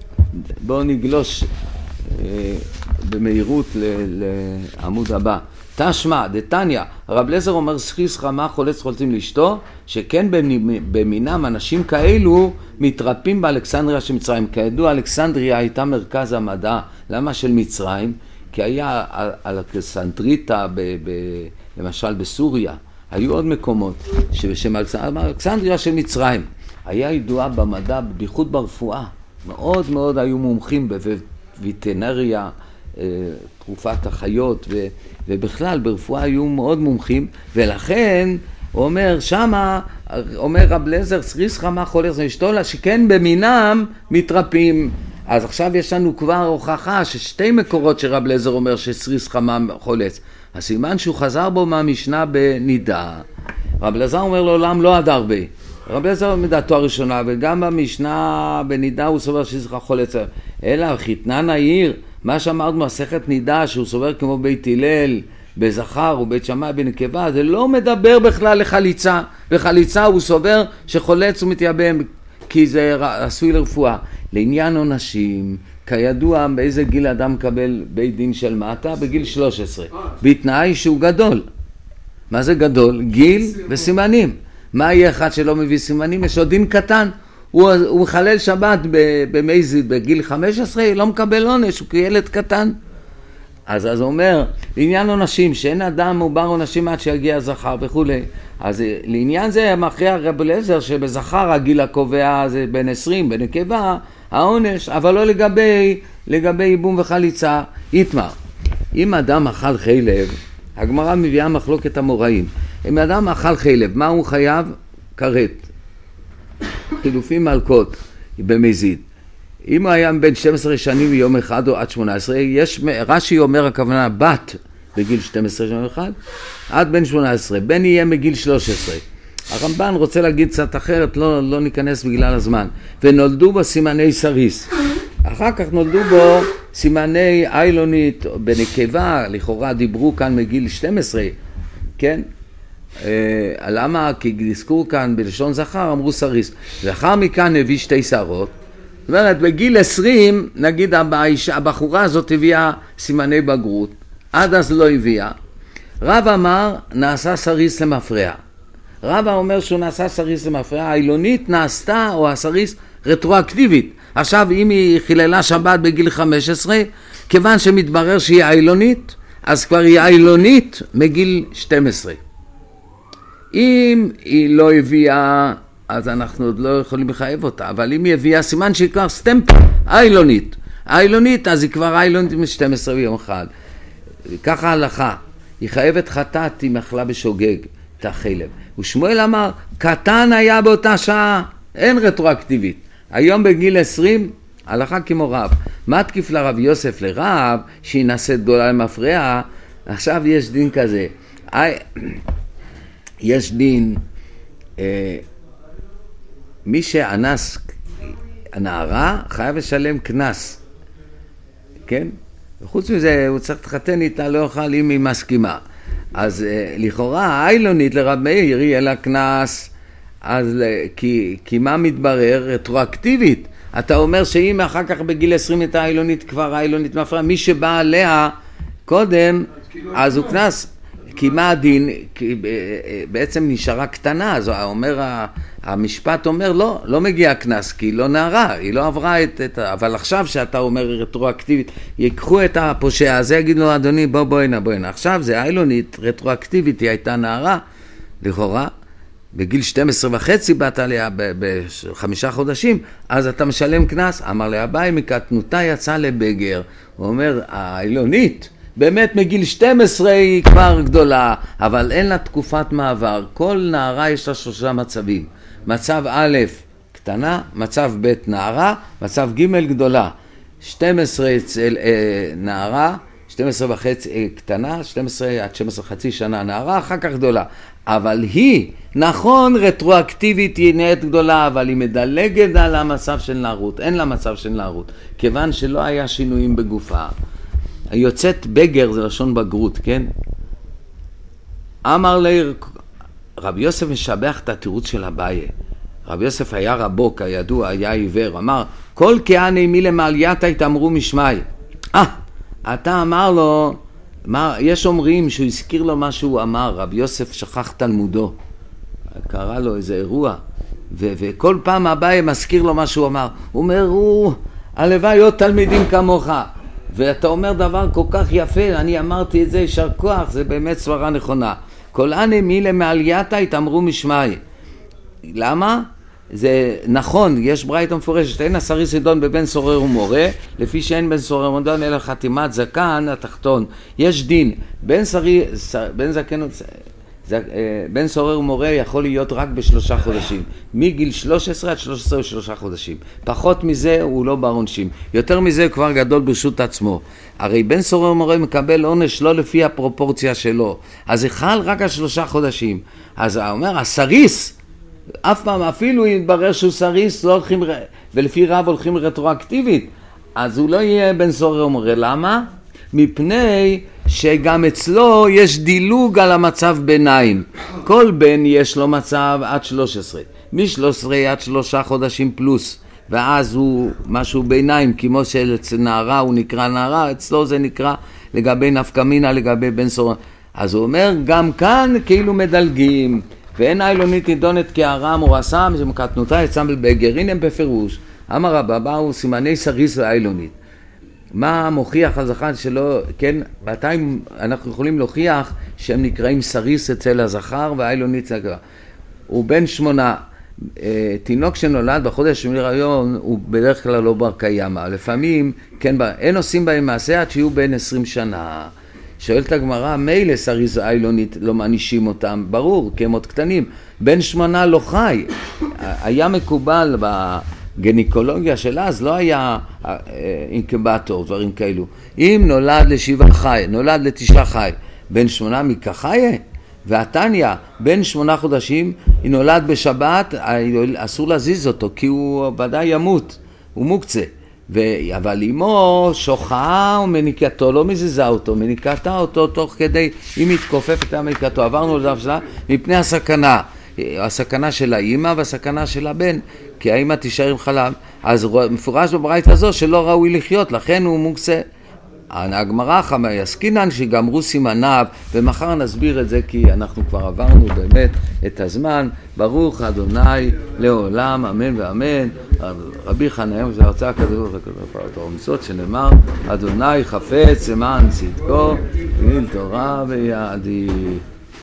S1: בואו נגלוש אה, במהירות ל, לעמוד הבא. תשמע, דתניא, הרב אליעזר אומר סחיס חמה חולץ חולצים לאשתו, שכן במינם אנשים כאלו מתרפים באלכסנדריה של מצרים. כידוע, אלכסנדריה הייתה מרכז המדע. למה של מצרים? כי היה אלכסנדריטה, ב, ב, למשל בסוריה, היו עוד מקומות שבשם אלכסנדריה של מצרים. היה ידועה במדע, בייחוד ברפואה. מאוד מאוד היו מומחים בווטרינריה, תרופת החיות, ו, ובכלל ברפואה היו מאוד מומחים, ולכן הוא אומר שמה, אומר רב אליעזר, סריס חמה חולץ לאשתו, שכן במינם מתרפים. אז עכשיו יש לנו כבר הוכחה ששתי מקורות שרב אליעזר אומר שסריס חמה חולץ. הסימן שהוא חזר בו מהמשנה בנידה. רב אליעזר אומר לעולם לא עד הרבה. רב אליעזר מדעתו הראשונה, וגם במשנה בנידה הוא סובר שסריס חמה חולץ. אלא חיתנן העיר, מה שאמרנו מסכת נידה שהוא סובר כמו בית הלל בזכר ובית שמאי בנקבה, זה לא מדבר בכלל לחליצה. בחליצה הוא סובר שחולץ ומתייבם כי זה עשוי לרפואה. לעניין עונשים, כידוע באיזה גיל אדם מקבל בית דין של מטה? בגיל שלוש עשרה, בתנאי שהוא גדול. מה זה גדול? גיל וסימנים. מה יהיה אחד שלא מביא סימנים? יש עוד דין קטן, הוא, הוא מחלל שבת במזיד בגיל חמש עשרה, לא מקבל עונש, הוא כילד קטן. אז אז הוא אומר, לעניין עונשים, שאין אדם מובר עונשים עד שיגיע זכר וכו'. אז לעניין זה מכריע רב אליעזר שבזכר הגיל הקובע זה בין עשרים, בנקבה העונש, אבל לא לגבי, לגבי ייבום וחליצה. יתמר, אם אדם אכל חלב, הגמרא מביאה מחלוקת המוראים. אם אדם אכל חלב, מה הוא חייב? כרת. חילופים מלכות במזיד. אם הוא היה בין שתים עשרה שנים ויום אחד או עד שמונה עשרה, יש, רש"י אומר הכוונה בת בגיל שתים עשרה שנים אחד, עד בין שמונה עשרה, בין יהיה מגיל שלוש עשרה. הרמב"ן רוצה להגיד קצת אחרת, לא, לא ניכנס בגלל הזמן. ונולדו בו סימני סריס. אחר כך נולדו בו סימני איילונית בנקבה, לכאורה דיברו כאן מגיל שתים עשרה, כן? אה, למה? כי נזכרו כאן בלשון זכר, אמרו סריס. ואחר מכאן הביא שתי שערות. זאת אומרת, בגיל עשרים, נגיד הבחורה הזאת הביאה סימני בגרות, עד אז לא הביאה. רב אמר, נעשה סריס למפרע. רב אומר שהוא נעשה סריס למפרע, האילונית נעשתה, או הסריס, רטרואקטיבית. עכשיו, אם היא חיללה שבת בגיל חמש עשרה, כיוון שמתברר שהיא האילונית, אז כבר היא האילונית מגיל שתים עשרה. אם היא לא הביאה, אז אנחנו עוד לא יכולים לחייב אותה, אבל אם היא הביאה סימן שהיא כבר סטמפ איילונית, איילונית, אז היא כבר איילונית מ-שתים עשרה ביום אחד. ככה ההלכה, היא חייבת חטאת, היא מחלה בשוגג את החלב. ושמואל אמר, קטן היה באותה שעה, אין רטרואקטיבית. היום בגיל עשרים, הלכה כמו רב. מה תקיף לרב יוסף לרב, שהיא נעשית גדולה למפרע? עכשיו יש דין כזה. יש דין, אה, מי שאנס הנערה חייב לשלם כנס, כן? וחוץ מזה הוא צריך להתחתן איתה, לא יוכל אם היא מסכימה. אז אה, לכאורה האיילונית לרב מאיר יהיה לה כנס, אז כי, כי מה מתברר? רטרואקטיבית. אתה אומר שאם אחר כך בגיל עשרים את האיילונית כבר האיילונית מפרע, מי שבא עליה קודם, אז הוא כנס. כי מה הדין? כי בעצם נשארה קטנה, אז אומר, המשפט אומר לא, לא מגיע כנס, כי היא לא נערה, היא לא עברה את, את אבל עכשיו שאתה אומר רטרואקטיבית, ייקחו את הפושע הזה, יגיד לו אדוני בוא בוא הנה בוא הנה, עכשיו זה איילונית רטרואקטיבית, היא הייתה נערה, לכאורה, בגיל שתים עשרה וחצי באת עליה בחמישה חודשים, אז אתה משלם כנס. אמר לה, אביי מקטנותה יצא לבגר. הוא אומר, האילונית, באמת מגיל שתים עשרה היא כבר גדולה, אבל אין לה תקופת מעבר. כל נערה יש לה שלושה מצבים. מצב א', קטנה, מצב ב', נערה, מצב ג', גדולה. שתים עשרה אצל אה, נערה, שתים עשרה וחצי אה, קטנה, שתים עשרה עד שתים עשרה חצי שנה נערה, אחר כך גדולה. אבל היא, נכון, רטרואקטיבית היא נהיית גדולה, אבל היא מדלגת על המצב של נערות. אין לה מצב של נערות, כיוון שלא היה שינויים בגופה. יוצאת בגר, זה לשון בגרות, כן? אמר לי, רבי יוסף משבח את התירוץ של אביי. רבי יוסף היה רבו, כידוע, היה עיוור. אמר, כל כהני מי למעלייתה התאמרו משמי. אה, אתה אמר לו, מה, יש אומרים שהוא הזכיר לו מה שהוא אמר, רבי יוסף שכח תלמודו, קרא לו איזה אירוע, ו- וכל פעם הבא מזכיר לו מה שהוא אמר, הוא אומר, הוא, הלוואי עוד תלמידים כמוך, ואתה אומר דבר כל כך יפה, אני אמרתי את זה, יישר כוח, זה באמת סברה נכונה. כל אנה מילה מעלייתה התאמרו משמעי. למה? זה נכון, יש ברייתא מפורשת, אין הסריס ידון בבן סורר ומורה, לפי שאין בן סורר ומורה אלא חתימת זקן התחתון. יש דין, בן, סרי, בן, זקן, זק, בן סורר ומורה יכול להיות רק בשלושה חודשים, מגיל שלוש עשרה עד שלוש עשרה ושלושה חודשים. פחות מזה הוא לא בעונשים, יותר מזה כבר גדול ברשות עצמו. הרי בן סורר ומורה מקבל עונש לא לפי הפרופורציה שלו, אז זה חל רק על שלושה חודשים. אז הוא אומר, הסריס, אף פעם אפילו יתברר שהוא סריס, לא הולכים, ולפי רב הולכים רטרואקטיבית, אז הוא לא יהיה בן סורר ומורה. למה? מפני שגם אצלו יש דילוג על המצב ביניים. כל בן יש לו מצב עד שלוש עשרה, מ-שלוש עשרה עד שלושה חודשים פלוס, ואז הוא משהו ביניים, כמו שאצל נערה הוא נקרא נערה, אצלו זה נקרא לגבי נפקא מינה, לגבי בן סורר. אז הוא אומר, גם כאן כאילו מדלגים, ואין איילונית נידונת כהרם או רסם, שמקטנותה יצם בגרין הם בפירוש. אמר רבא באו סימני סריס ואיילונית. מה מוכיח הזכר שלא, כן, בינתיים אנחנו יכולים להוכיח שהם נקראים סריס אצל הזכר ואיילונית אצל הגבר. הוא בן שמונה, תינוק שנולד בחודש השמיני להיריון הוא בדרך כלל לא בר קיימא, לפעמים, כן, אין עושים בהם מעשה עד שיהיו בן עשרים שנה. שואלת הגמרא, מילא סריס ואיילונית לא מענישים אותם, ברור, כי הם עוד קטנים, בן שמונה לא חי. היה מקובל בגניקולוגיה של אז, לא היה אינקובטור, דברים כאלו. אם נולד לשבעה חי, נולד לתשעה חי, בן שמונה מכחיה, והתניא, בן שמונה חודשים, היא נולד בשבת, אסור להזיז אותו, כי הוא ודאי ימות, הוא מוקצה. ו... אבל אמו שוחה ומניקתו, לא מזיזה אותו, מניקתה אותו תוך כדי, היא מתכופפת המניקתו, עברנו לדף שלה, מפני הסכנה, הסכנה של האמא והסכנה של הבן, כי האמא תישאר עם חלב, אז מפורש בברייתא הזו שלא ראוי לחיות, לכן הוא מוקצה. הגמרא חמה יסקינן שגמרו סימניו, ומחר נסביר את זה כי אנחנו כבר עברנו באמת את הזמן. ברוך אדוני לעולם, אמן ואמן. רבי חניים זה הרצאה כזאת ומצוות שנאמר, אדוני חפץ למען צדקו, גיל תורה ויעדי.